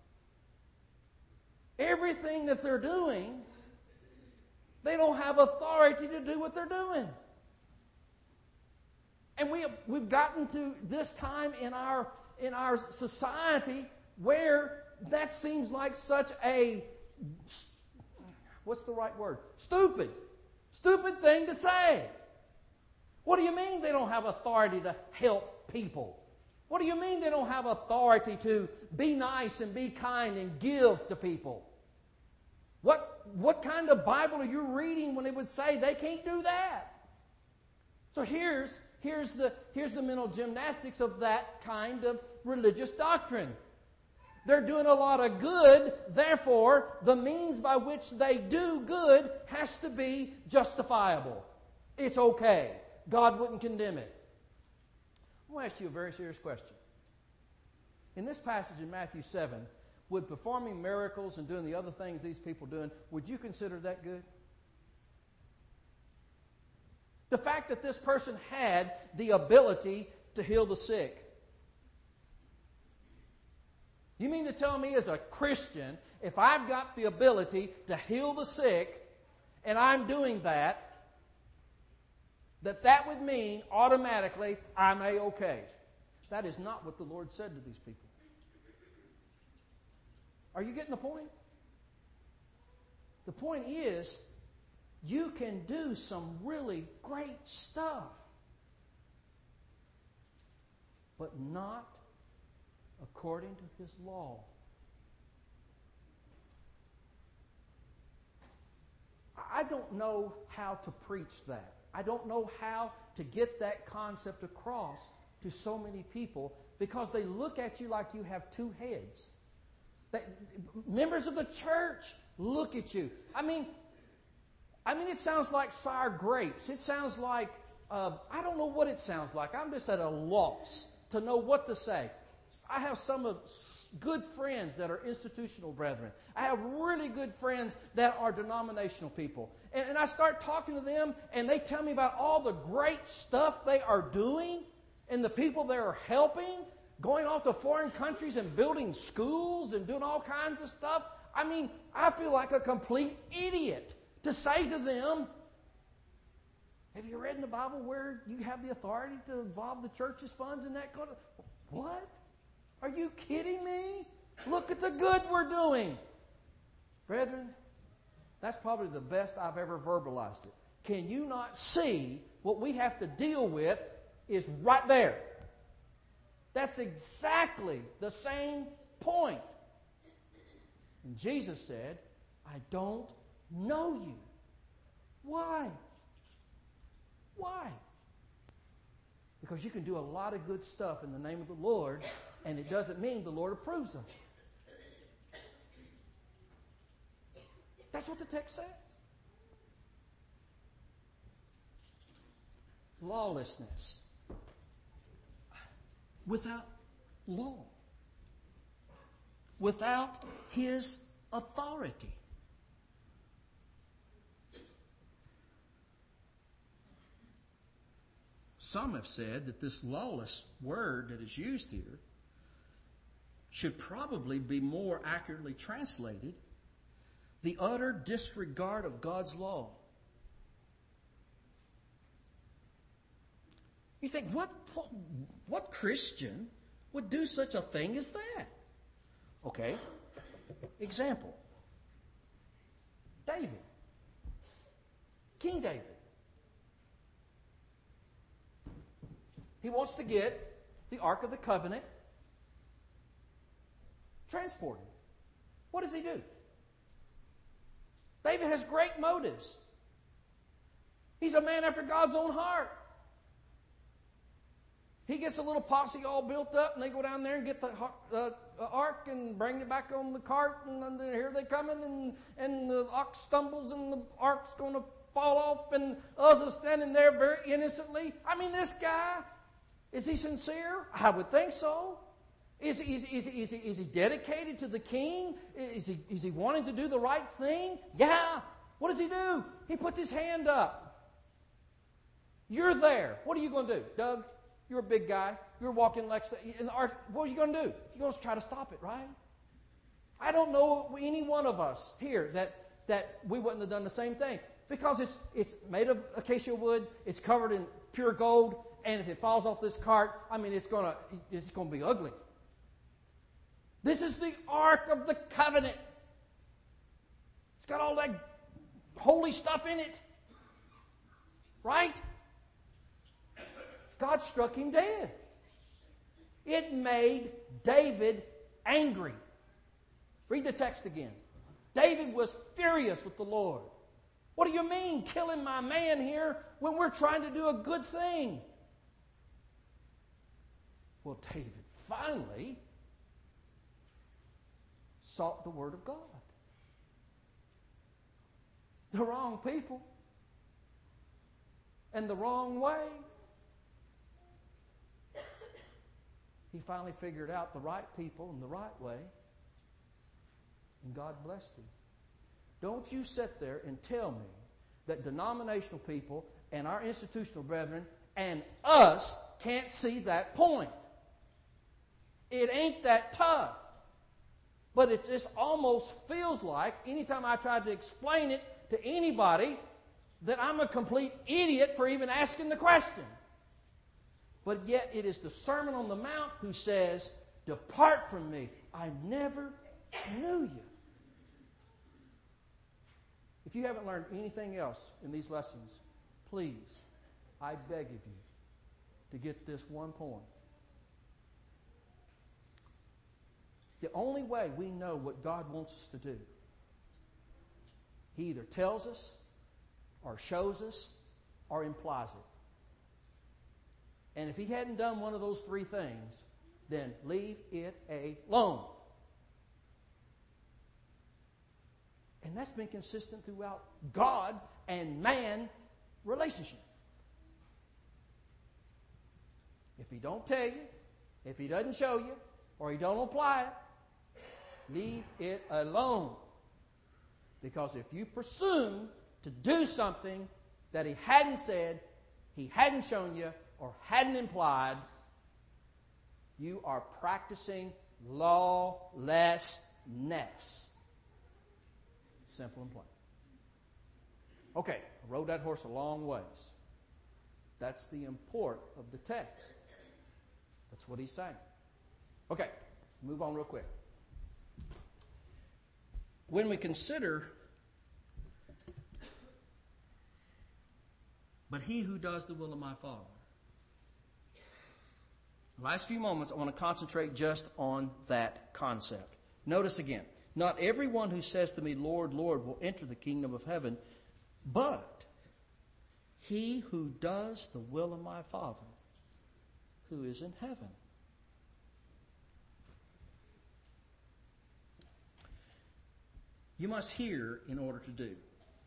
Everything that they're doing, they don't have authority to do what they're doing. And we have, we've gotten to this time in our in our society where that seems like such a, what's the right word? Stupid. Stupid thing to say. What do you mean they don't have authority to help people? What do you mean they don't have authority to be nice and be kind and give to people? What, what kind of Bible are you reading when it would say they can't do that? So here's, here's, the, here's the mental gymnastics of that kind of religious doctrine. They're doing a lot of good, therefore the means by which they do good has to be justifiable. It's okay. God wouldn't condemn it. I want to ask you a very serious question. In this passage in Matthew seven, would performing miracles and doing the other things these people are doing, would you consider that good? The fact that this person had the ability to heal the sick. You mean to tell me as a Christian, if I've got the ability to heal the sick and I'm doing that, that that would mean automatically I'm A-okay? That is not what the Lord said to these people. Are you getting the point? The point is, you can do some really great stuff, but not according to His law. I don't know how to preach that. I don't know how to get that concept across to so many people because they look at you like you have two heads. That, members of the church look at you. I mean, I mean, it sounds like sour grapes. It sounds like, uh, I don't know what it sounds like. I'm just at a loss to know what to say. I have some of good friends that are institutional brethren. I have really good friends that are denominational people. And, and I start talking to them, and they tell me about all the great stuff they are doing and the people they are helping, going off to foreign countries and building schools and doing all kinds of stuff. I mean, I feel like a complete idiot to say to them, Have you read in the Bible where you have the authority to involve the church's funds in that kind of... What? Are you kidding me? Look at the good we're doing. Brethren, that's probably the best I've ever verbalized it. Can you not see what we have to deal with is right there? That's exactly the same point. And Jesus said, I don't know you. Why? Why? Because you can do a lot of good stuff in the name of the Lord, and it doesn't mean the Lord approves of it. That's what the text says. Lawlessness. Without law. Without His authority. Some have said that this lawless word that is used here should probably be more accurately translated the utter disregard of God's law. You think, what, what, what Christian would do such a thing as that? Okay, example. David. King David. He wants to get the Ark of the Covenant transported. What does he do? David has great motives. He's a man after God's own heart. He gets a little posse all built up, and they go down there and get the uh, ark and bring it back on the cart, and, and here they coming, and, and the ox stumbles, and the ark's going to fall off, and Uzzah standing there very innocently. I mean, this guy, is he sincere? I would think so. Is, is, is, is, he, is he dedicated to the king? Is he, is he wanting to do the right thing? Yeah. What does he do? He puts his hand up. You're there. What are you going to do? Doug, you're a big guy. You're walking next in the ark. What are you going to do? You're going to try to stop it, right? I don't know any one of us here that, that we wouldn't have done the same thing. Because it's, it's made of acacia wood. It's covered in pure gold. And if it falls off this cart, I mean, it's going to it's going to be ugly. This is the Ark of the Covenant. It's got all that holy stuff in it. Right? God struck him dead. It made David angry. Read the text again. David was furious with the Lord. What do you mean, killing my man here when we're trying to do a good thing? Well, David finally sought the Word of God. The wrong people and the wrong way. He finally figured out the right people and the right way, and God blessed him. Don't you sit there and tell me that denominational people and our institutional brethren and us can't see that point. It ain't that tough. But it just almost feels like, anytime I try to explain it to anybody, that I'm a complete idiot for even asking the question. But yet it is the Sermon on the Mount who says, "Depart from me, I never knew you." If you haven't learned anything else in these lessons, please, I beg of you to get this one point. The only way we know what God wants us to do, He either tells us, or shows us, or implies it. And if He hadn't done one of those three things, then leave it alone. And that's been consistent throughout God and man relationship. If He don't tell you, if He doesn't show you, or He don't apply it, leave it alone. Because if you presume to do something that He hadn't said, He hadn't shown you, or hadn't implied, you are practicing lawlessness. Simple and plain. Okay, I rode that horse a long ways. That's the import of the text. That's what he's saying. Okay, move on real quick. When we consider, but he who does the will of my Father. The last few moments, I want to concentrate just on that concept. Notice again, not everyone who says to me, Lord, Lord, will enter the kingdom of heaven, but he who does the will of my Father who is in heaven. You must hear in order to do.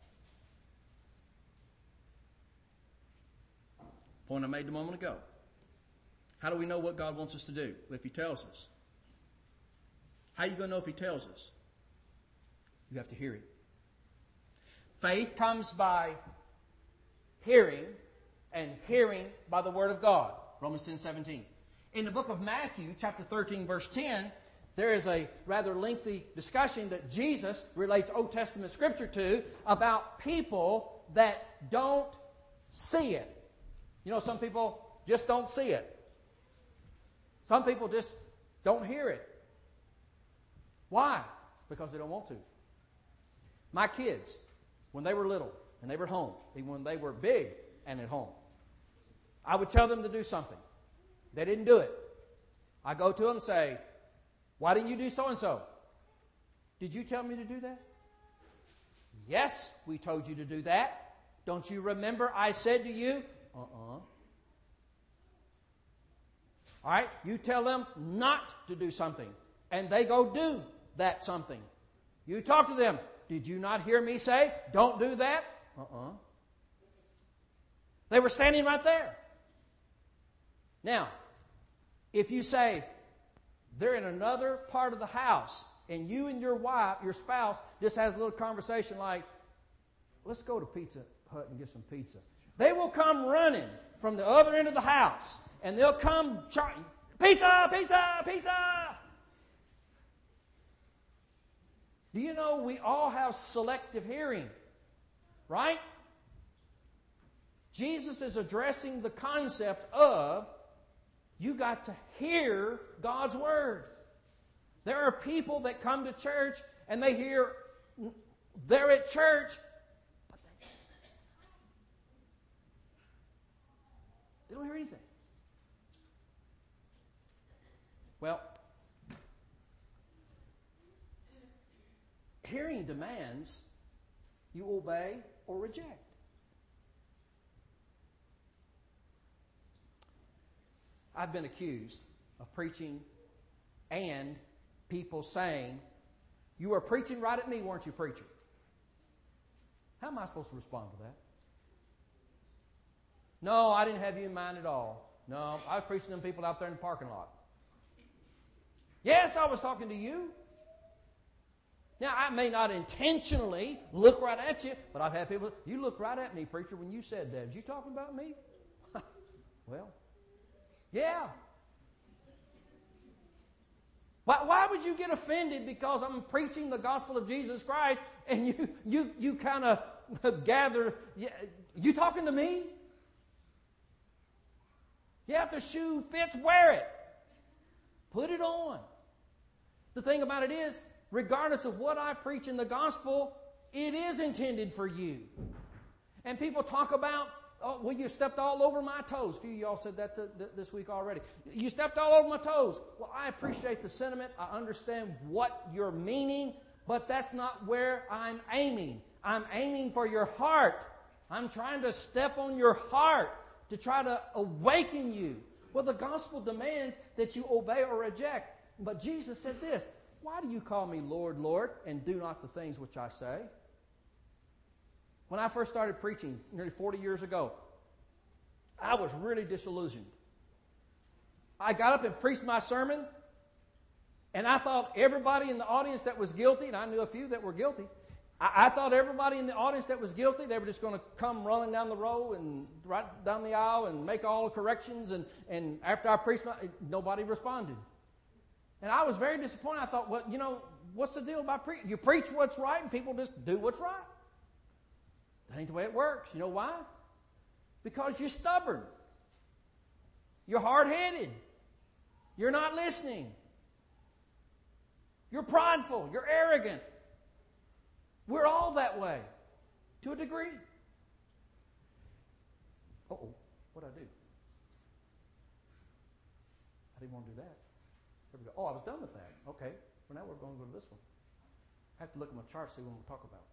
Point I made a moment ago. How do we know what God wants us to do? If He tells us. How are you going to know if He tells us? You have to hear it. Faith comes by hearing, and hearing by the Word of God. Romans ten seventeen. In the book of Matthew, chapter thirteen, verse ten, there is a rather lengthy discussion that Jesus relates Old Testament Scripture to about people that don't see it. You know, some people just don't see it. Some people just don't hear it. Why? Because they don't want to. My kids, when they were little and they were at home, even when they were big and at home, I would tell them to do something. They didn't do it. I go to them and say, why didn't you do so-and-so? Did you tell me to do that? Yes, we told you to do that. Don't you remember I said to you? Uh-uh. All right, you tell them not to do something, and they go do that something. You talk to them. Did you not hear me say, don't do that? Uh-uh. They were standing right there. Now, if you say, they're in another part of the house, and you and your wife, your spouse, just has a little conversation like, let's go to Pizza Hut and get some pizza. They will come running from the other end of the house, and they'll come, char- pizza, pizza, pizza. Do you know we all have selective hearing, right? Jesus is addressing the concept of you got to hear God's Word. There are people that come to church and they hear they're at church, but they, they don't hear anything. Well, hearing demands you obey or reject. I've been accused of preaching and people saying, you were preaching right at me, weren't you, preacher? How am I supposed to respond to that? No, I didn't have you in mind at all. No, I was preaching to them people out there in the parking lot. Yes, I was talking to you. Now, I may not intentionally look right at you, but I've had people, you looked right at me, preacher, when you said that. Was you talking about me? Well, yeah. Why, why would you get offended because I'm preaching the gospel of Jesus Christ and you you you kind of gather, you talking to me? Yeah, if the shoe fits, wear it. Put it on. The thing about it is, regardless of what I preach in the gospel, it is intended for you. And people talk about, oh, well, you stepped all over my toes. A few of y'all said that th- th- this week already. You stepped all over my toes. Well, I appreciate the sentiment. I understand what you're meaning, but that's not where I'm aiming. I'm aiming for your heart. I'm trying to step on your heart to try to awaken you. Well, the gospel demands that you obey or reject. But Jesus said this, why do you call me Lord, Lord, and do not the things which I say? When I first started preaching nearly forty years ago, I was really disillusioned. I got up and preached my sermon, and I thought everybody in the audience that was guilty, and I knew a few that were guilty, I, I thought everybody in the audience that was guilty, they were just going to come running down the row and right down the aisle and make all the corrections, and, and after I preached, my, nobody responded. And I was very disappointed. I thought, well, you know, what's the deal about preaching? You preach what's right, and people just do what's right. That ain't the way it works. You know why? Because you're stubborn. You're hard-headed. You're not listening. You're prideful. You're arrogant. We're all that way to a degree. Uh-oh, what'd I do? I didn't want to do that. There we go. Oh, I was done with that. Okay. Well, now we're going to go to this one. I have to look at my chart to see what we'll talk about.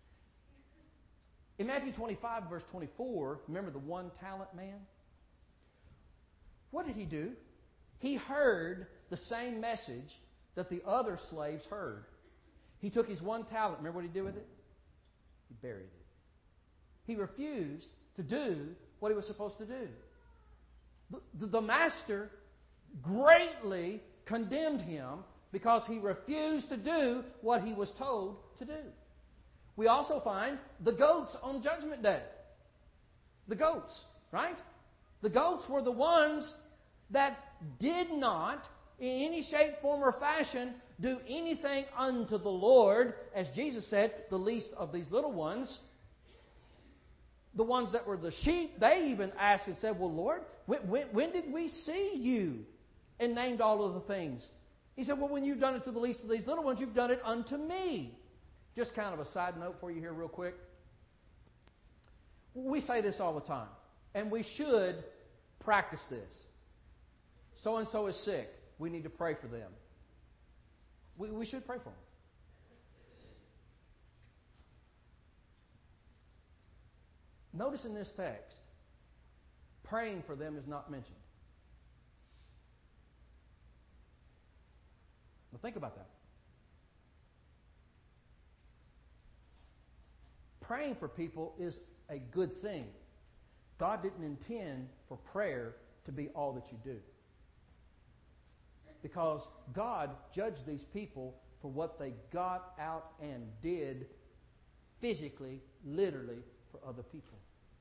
In Matthew twenty-five, verse twenty-four, remember the one talent man? What did he do? He heard the same message that the other slaves heard. He took his one talent. Remember what he did with it? He buried it. He refused to do what he was supposed to do. The, the, the master greatly condemned him because he refused to do what he was told to do. We also find the goats on Judgment Day. The goats, right? The goats were the ones that did not, in any shape, form, or fashion, do anything unto the Lord. As Jesus said, the least of these little ones. The ones that were the sheep, they even asked and said, well, Lord, when, when, when did we see you? And named all of the things. He said, well, when you've done it to the least of these little ones, you've done it unto me. Just kind of a side note for you here real quick. We say this all the time, and we should practice this. So-and-so is sick. We need to pray for them. We, we should pray for them. Notice in this text, praying for them is not mentioned. Now think about that. Praying for people is a good thing. God didn't intend for prayer to be all that you do. Because God judged these people for what they got out and did physically, literally, for other people.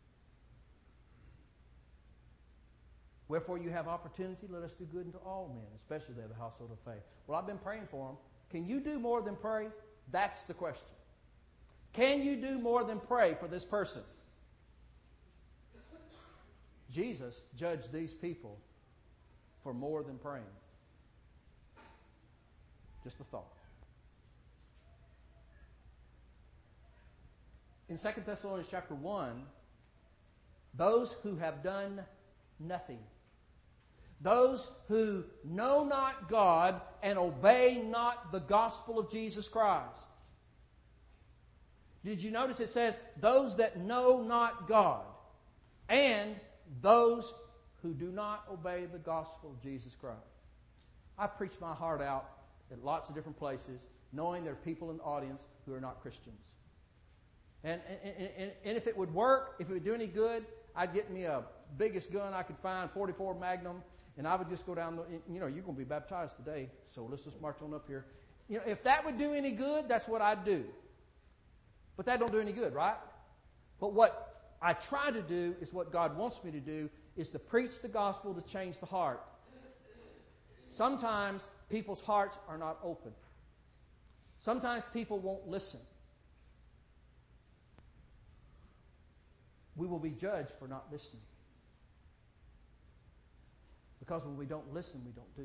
Wherefore you have opportunity, let us do good unto all men, especially they of the household of faith. Well, I've been praying for them. Can you do more than pray? That's the question. Can you do more than pray for this person? Jesus judged these people for more than praying. Just a thought. In Second Thessalonians chapter one, those who have done nothing, those who know not God and obey not the gospel of Jesus Christ. Did you notice it says, those that know not God and those who do not obey the gospel of Jesus Christ? I preach my heart out at lots of different places, knowing there are people in the audience who are not Christians. And, and, and, and if it would work, if it would do any good, I'd get me a biggest gun I could find, forty-four Magnum, and I would just go down the, you know, you're going to be baptized today, so let's just march on up here. You know, if that would do any good, that's what I'd do. But that don't do any good, right? But what I try to do is what God wants me to do, is to preach the gospel to change the heart. Sometimes people's hearts are not open. Sometimes people won't listen. We will be judged for not listening. Because when we don't listen, we don't do.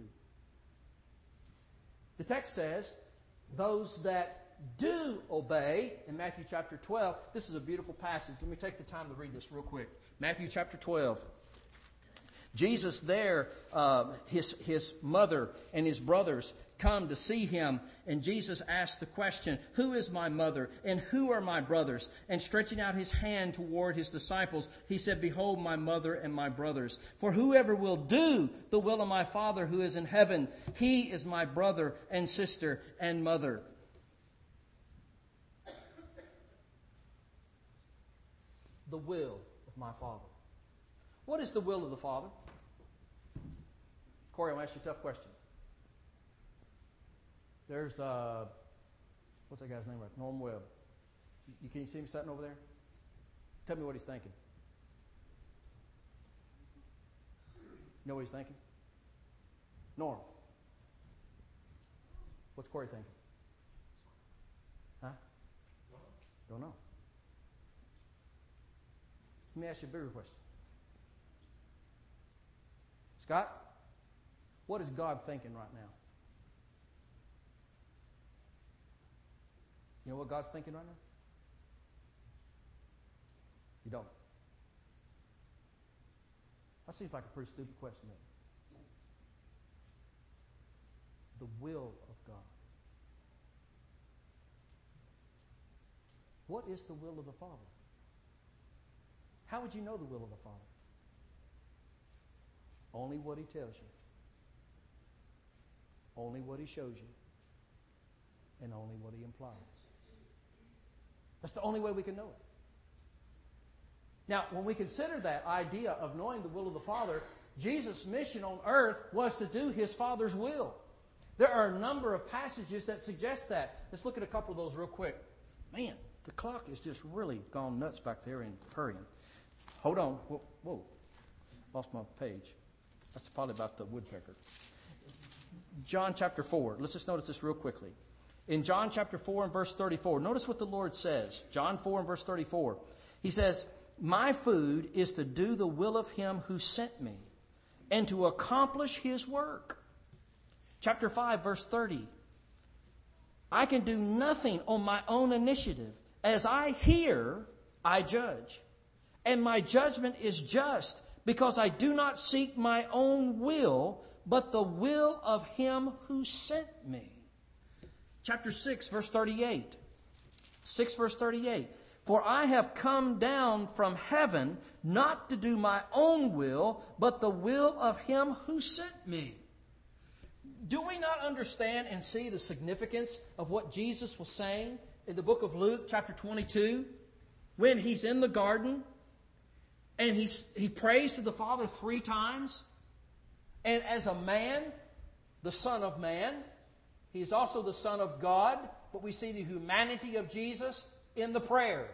The text says, those that do obey, in Matthew chapter twelve, this is a beautiful passage. Let me take the time to read this real quick. Matthew chapter twelve. Jesus there, uh, his, his mother and his brothers come to see him. And Jesus asked the question, who is my mother and who are my brothers? And stretching out his hand toward his disciples, he said, behold my mother and my brothers. For whoever will do the will of my Father who is in heaven, he is my brother and sister and mother. The will of my Father. What is the will of the Father? Corey, I'm going to ask you a tough question. There's, uh, what's that guy's name? Right? Norm Webb. You, can you see him sitting over there? Tell me what he's thinking. You know what he's thinking? Norm. What's Corey thinking? Huh? Don't know. Let me ask you a bigger question. Scott, what is God thinking right now? You know what God's thinking right now? You don't. That seems like a pretty stupid question, doesn't it? The will of God. What is the will of the Father? How would you know the will of the Father? Only what He tells you. Only what He shows you. And only what He implies. That's the only way we can know it. Now, when we consider that idea of knowing the will of the Father, Jesus' mission on earth was to do His Father's will. There are a number of passages that suggest that. Let's look at a couple of those real quick. Man, the clock is just really gone nuts back there in hurrying. Hold on. Whoa, whoa. Lost my page. That's probably about the woodpecker. John chapter four. Let's just notice this real quickly. In John chapter four and verse thirty-four, notice what the Lord says. John four and verse thirty-four. He says, "My food is to do the will of Him who sent me and to accomplish His work." Chapter five, verse thirty. "I can do nothing on my own initiative. As I hear, I judge. And my judgment is just, because I do not seek my own will, but the will of Him who sent me." Chapter six, verse thirty-eight. six, verse thirty-eight. "For I have come down from heaven not to do my own will, but the will of Him who sent me." Do we not understand and see the significance of what Jesus was saying in the book of Luke, chapter twenty-two, when He's in the garden and he's, He prays to the Father three times? And as a man, the Son of Man, He's also the Son of God, but we see the humanity of Jesus in the prayer.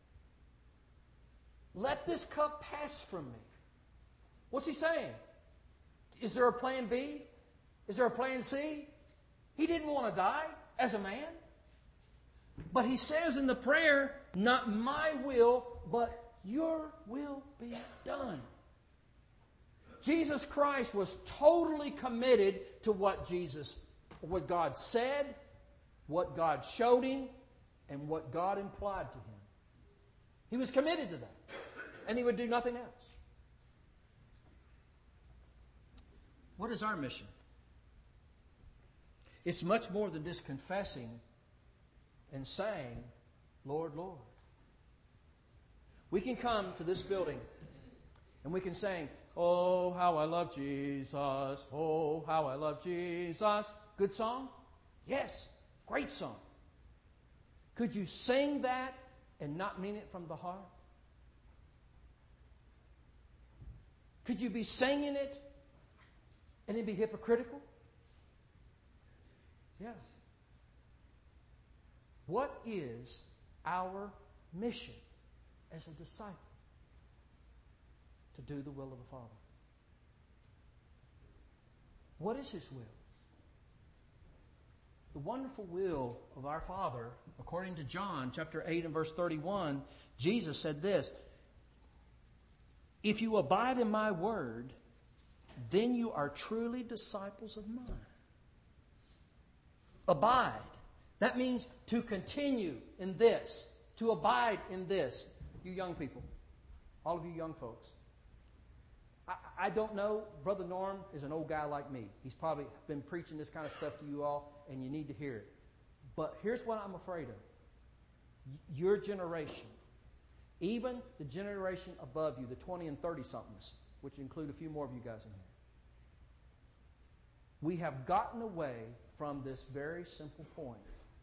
Let this cup pass from me. What's He saying? Is there a plan B? Is there a plan C? He didn't want to die as a man. But He says in the prayer, not my will, but your will be done. Jesus Christ was totally committed to what Jesus, what God said, what God showed Him, and what God implied to Him. He was committed to that. And He would do nothing else. What is our mission? It's much more than just confessing and saying, "Lord, Lord." We can come to this building and we can sing, "Oh, how I love Jesus. Oh, how I love Jesus." Good song? Yes, great song. Could you sing that and not mean it from the heart? Could you be singing it and it be hypocritical? Yeah. What is our mission as a disciple? To do the will of the Father. What is His will? The wonderful will of our Father, according to John chapter eight and verse thirty-one, Jesus said this, "If you abide in my word, then you are truly disciples of mine." Abide. That means to continue in this, to abide in this. You young people, all of you young folks, I, I don't know, Brother Norm is an old guy like me. He's probably been preaching this kind of stuff to you all, and you need to hear it. But here's what I'm afraid of. Your generation, even the generation above you, the twenty and thirty-somethings, which include a few more of you guys in here, we have gotten away from this very simple point.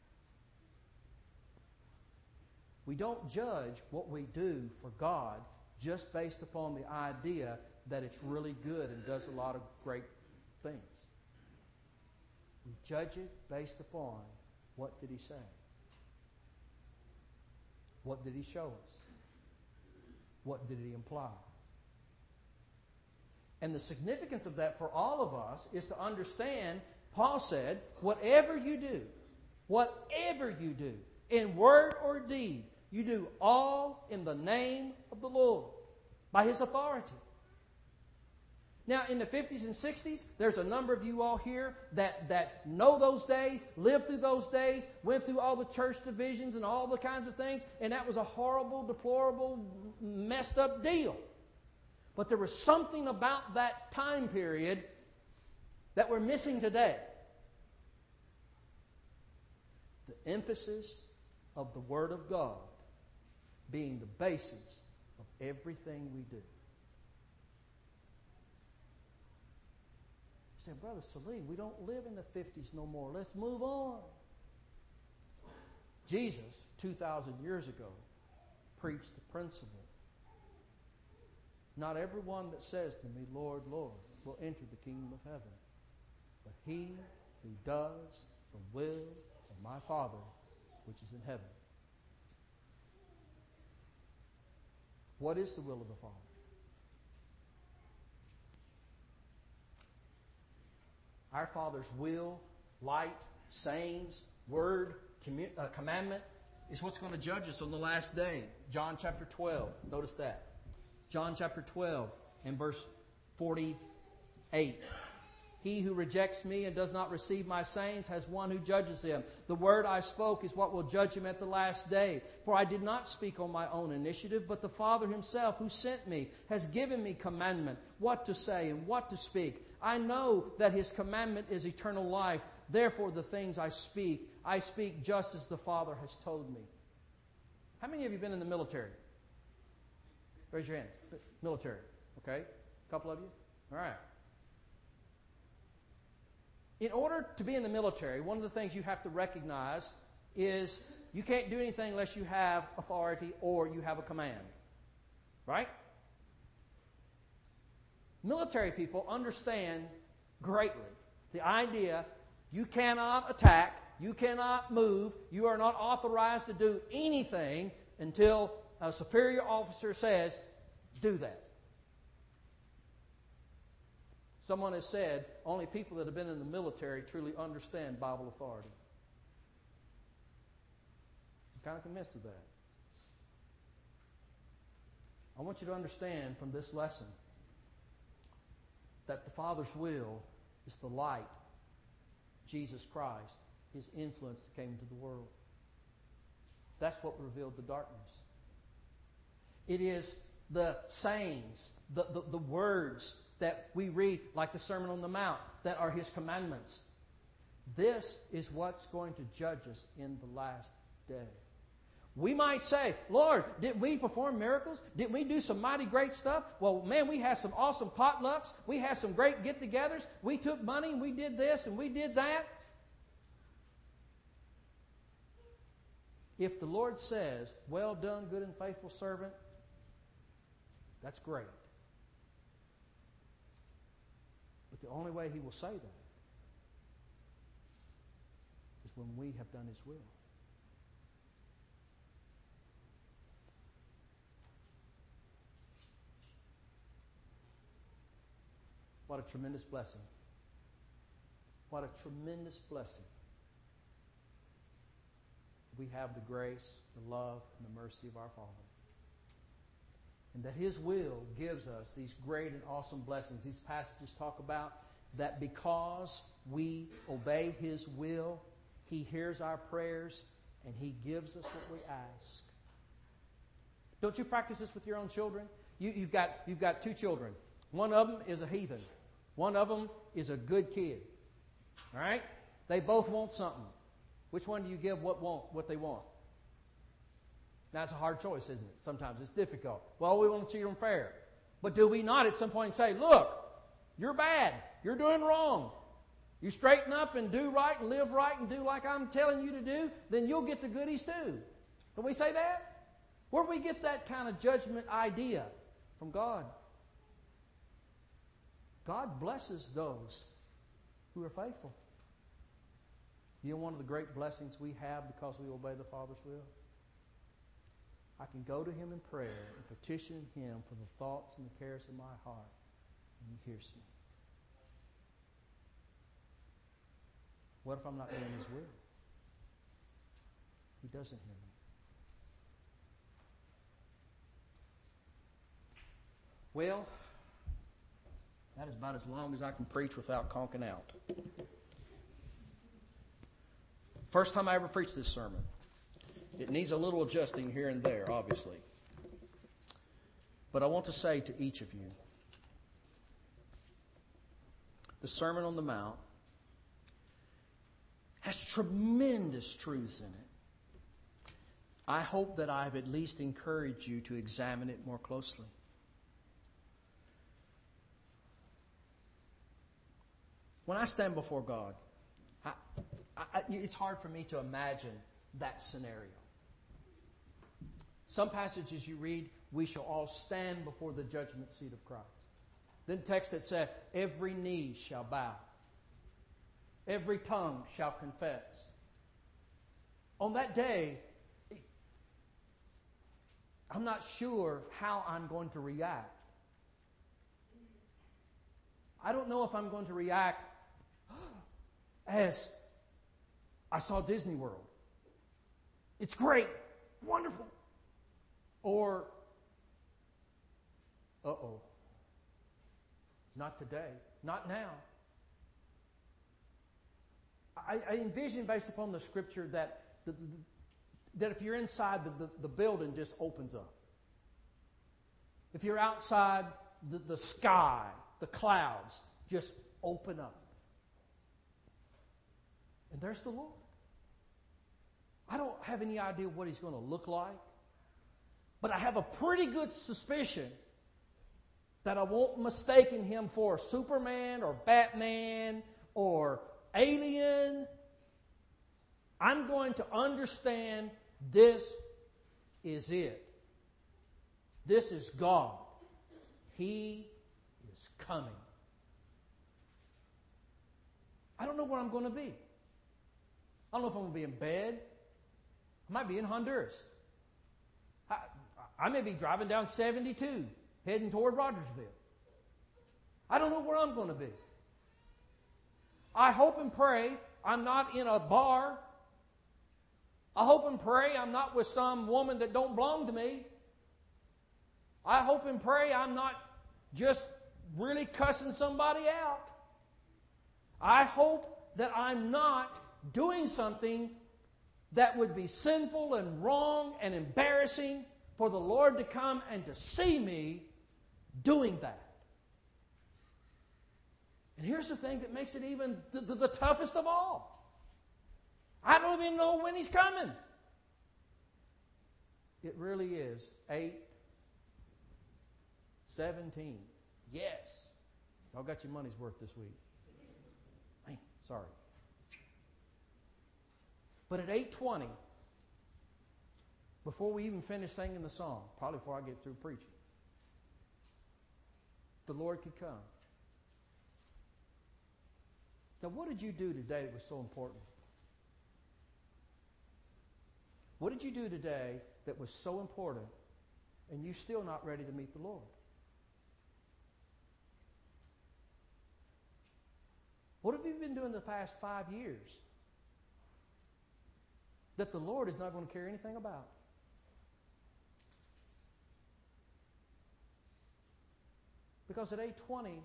We don't judge what we do for God just based upon the idea that it's really good and does a lot of great things. We judge it based upon what did He say? What did He show us? What did He imply? And the significance of that for all of us is to understand, Paul said, whatever you do, whatever you do, in word or deed, you do all in the name of the Lord, by His authority. Now, in the fifties and sixties, there's a number of you all here that, that know those days, lived through those days, went through all the church divisions and all the kinds of things, and that was a horrible, deplorable, messed up deal. But there was something about that time period that we're missing today. The emphasis of the Word of God being the basis of everything we do. You say, Brother Salim, we don't live in the fifties no more. Let's move on. Jesus, two thousand years ago, preached the principle. Not everyone that says to me, Lord, Lord, will enter the kingdom of heaven, but he who does the will of my Father which is in heaven. What is the will of the Father? Our Father's will, light, sayings, word, commu- uh, commandment is what's going to judge us on the last day. John chapter twelve. Notice that. John chapter twelve and verse forty-eight. He who rejects me and does not receive my sayings has one who judges him. The word I spoke is what will judge him at the last day. For I did not speak on my own initiative, but the Father himself who sent me has given me commandment, what to say and what to speak. I know that his commandment is eternal life. Therefore the things I speak, I speak just as the Father has told me. How many of you have been in the military? Raise your hands. Military. Okay? A couple of you? All right. In order to be in the military, one of the things you have to recognize is you can't do anything unless you have authority or you have a command. Right? Military people understand greatly the idea you cannot attack, you cannot move, you are not authorized to do anything until a superior officer says, do that. Someone has said, only people that have been in the military truly understand Bible authority. I'm kind of convinced of that. I want you to understand from this lesson that the Father's will is the light, Jesus Christ, his influence that came into the world. That's what revealed the darkness. It is the sayings, the, the, the words that we read, like the Sermon on the Mount, that are his commandments. This is what's going to judge us in the last day. We might say, Lord, did we perform miracles? Did we do some mighty great stuff? Well, man, we had some awesome potlucks. We had some great get-togethers. We took money and we did this and we did that. If the Lord says, well done, good and faithful servant, that's great. But the only way he will say that is when we have done his will. What a tremendous blessing. What a tremendous blessing. We have the grace, the love, and the mercy of our Father. And that his will gives us these great and awesome blessings. These passages talk about that because we obey his will, he hears our prayers and he gives us what we ask. Don't you practice this with your own children? You, you've got, you've got two children. One of them is a heathen. One of them is a good kid. All right? They both want something. Which one do you give what want what they want? That's a hard choice, isn't it? Sometimes it's difficult. Well, we want to treat them fair. But do we not at some point say, look, you're bad. You're doing wrong. You straighten up and do right and live right and do like I'm telling you to do, then you'll get the goodies too. Don't we say that? Where do we get that kind of judgment idea? From God. God blesses those who are faithful. You know one of the great blessings we have because we obey the Father's will? I can go to him in prayer and petition him for the thoughts and the cares of my heart, and he hears me. What if I'm not doing his will? He doesn't hear me. Well, That is about as long as I can preach without conking out. First time I ever preached this sermon. It needs a little adjusting here and there, obviously. But I want to say to each of you, the Sermon on the Mount has tremendous truths in it. I hope that I've at least encouraged you to examine it more closely. When I stand before God, I, I, it's hard for me to imagine that scenario. Some passages you read, we shall all stand before the judgment seat of Christ. Then text that said, every knee shall bow. Every tongue shall confess. On that day, I'm not sure how I'm going to react. I don't know if I'm going to react as I saw Disney World. It's great, wonderful. Or, uh-oh, not today, not now. I, I envision, based upon the Scripture, that the, the, that if you're inside, the, the, the building just opens up. If you're outside, the, the sky, the clouds just open up. And there's the Lord. I don't have any idea what He's going to look like, but I have a pretty good suspicion that I won't mistake Him for Superman or Batman or alien. I'm going to understand this is it. This is God. He is coming. I don't know where I'm going to be. I don't know if I'm going to be in bed. I might be in Honduras. I, I may be driving down seventy-two, heading toward Rogersville. I don't know where I'm going to be. I hope and pray I'm not in a bar. I hope and pray I'm not with some woman that don't belong to me. I hope and pray I'm not just really cussing somebody out. I hope that I'm not doing something that would be sinful and wrong and embarrassing for the Lord to come and to see me doing that. And here's the thing that makes it even the, the, the toughest of all. I don't even know when He's coming. It really is eight seventeen. Yes. Y'all got your money's worth this week. Man, sorry. But at eight twenty, before we even finish singing the song, probably before I get through preaching, the Lord could come. Now, what did you do today that was so important? What did you do today that was so important and you're still not ready to meet the Lord? What have you been doing the past five years that the Lord is not going to care anything about? Because at eight twenty,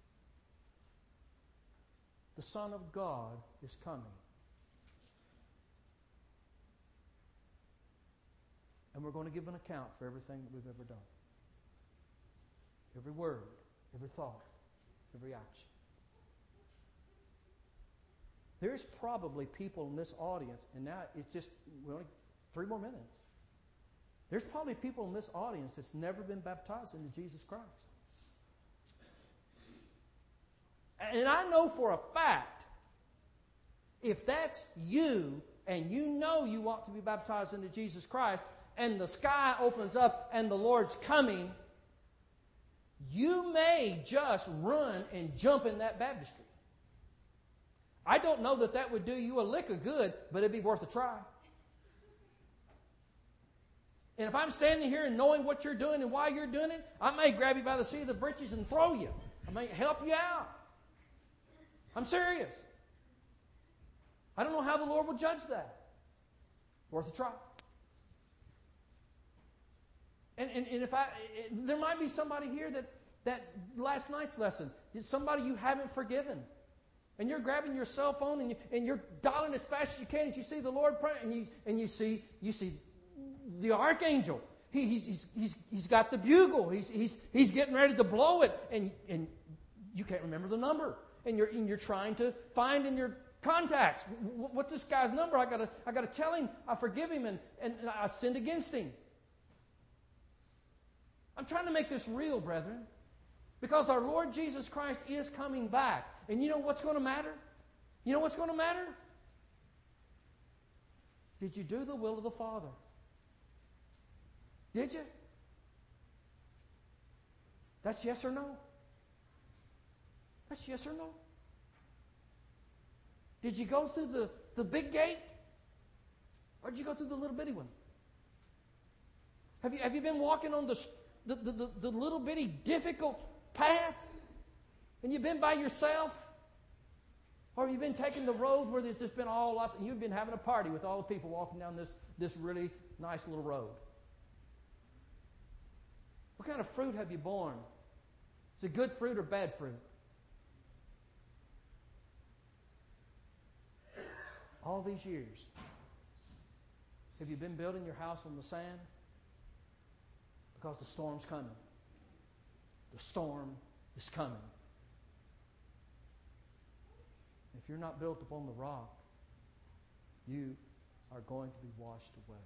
the Son of God is coming. And we're going to give an account for everything that we've ever done. Every word, every thought, every action. There's probably people in this audience, and now it's just, we only three more minutes. There's probably people in this audience that's never been baptized into Jesus Christ. And I know for a fact, if that's you, and you know you want to be baptized into Jesus Christ, and the sky opens up and the Lord's coming, you may just run and jump in that baptistry. I don't know that that would do you a lick of good, but it'd be worth a try. And if I'm standing here and knowing what you're doing and why you're doing it, I may grab you by the seat of the britches and throw you. I may help you out. I'm serious. I don't know how the Lord will judge that. Worth a try. And, and, and if I, it, there might be somebody here that, that last night's lesson, It's somebody you haven't forgiven. And you're grabbing your cell phone and, you, and you're dialing as fast as you can as you see the Lord praying. And you, and you see you see the archangel. He, he's, he's, he's, he's got the bugle. He's, he's, he's getting ready to blow it. And, and you can't remember the number. And you're, and you're trying to find in your contacts, what's this guy's number? I gotta, I gotta tell him I forgive him and, and, and I sinned against him. I'm trying to make this real, brethren. Because our Lord Jesus Christ is coming back. And you know what's going to matter? You know what's going to matter? Did you do the will of the Father? Did you? That's yes or no. That's yes or no. Did you go through the, the big gate? Or did you go through the little bitty one? Have you, have you been walking on the, the, the, the, the little bitty difficult path? And you've been by yourself? Or have you been taking the road where there's just been all lots, and you've been having a party with all the people walking down this, this really nice little road? What kind of fruit have you borne? Is it good fruit or bad fruit? All these years, have you been building your house on the sand? Because the storm's coming. The storm is coming. If you're not built upon the rock, you are going to be washed away.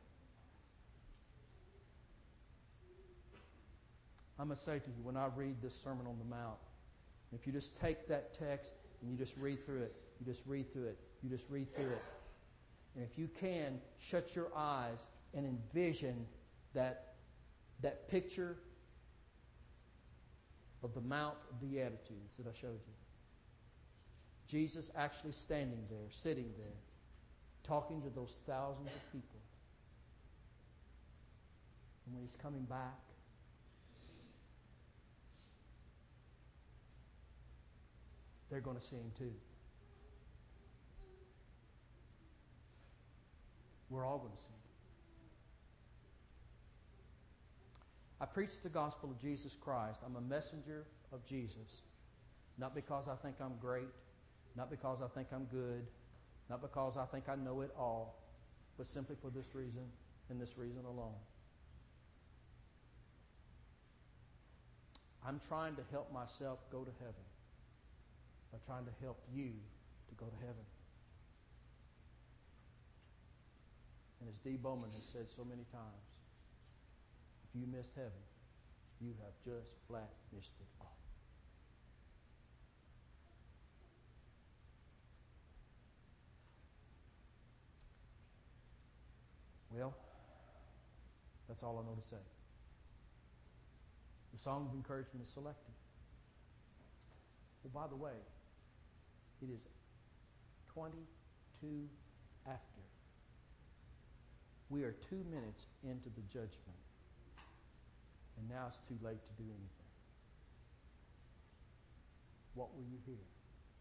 I must say to you, when I read this Sermon on the Mount, if you just take that text and you just read through it, you just read through it, you just read through it, and if you can, shut your eyes and envision that, that picture of the Mount of Beatitudes that I showed you. Jesus actually standing there, sitting there, talking to those thousands of people. And when He's coming back, they're going to see Him too. We're all going to see Him. I preach the gospel of Jesus Christ. I'm a messenger of Jesus. Not because I think I'm great, not because I think I'm good, not because I think I know it all, but simply for this reason and this reason alone. I'm trying to help myself go to heaven by trying to help you to go to heaven. And as Dee Bowman has said so many times, if you missed heaven, you have just flat missed it all. Well, that's all I know to say. The song of encouragement is selected. Well, by the way, it is twenty-two after. We are two minutes into the judgment, and now it's too late to do anything. What will you hear?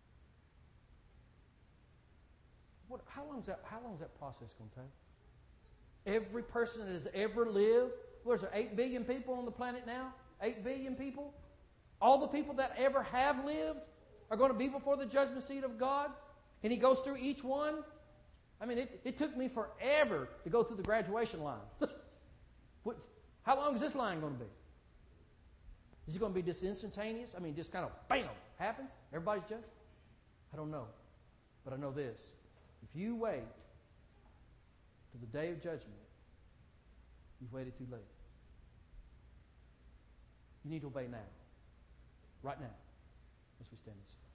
What, how long is that? How long is that process going to take? Every person that has ever lived, what is there, eight billion people on the planet now? eight billion people? All the people that ever have lived are going to be before the judgment seat of God? And He goes through each one? I mean, it, it took me forever to go through the graduation line. what, how long is this line going to be? Is it going to be just instantaneous? I mean, just kind of, bam, happens? Everybody's judged? I don't know. But I know this. If you wait to the day of judgment, you've waited too late. You need to obey now. Right now. As we stand and sing.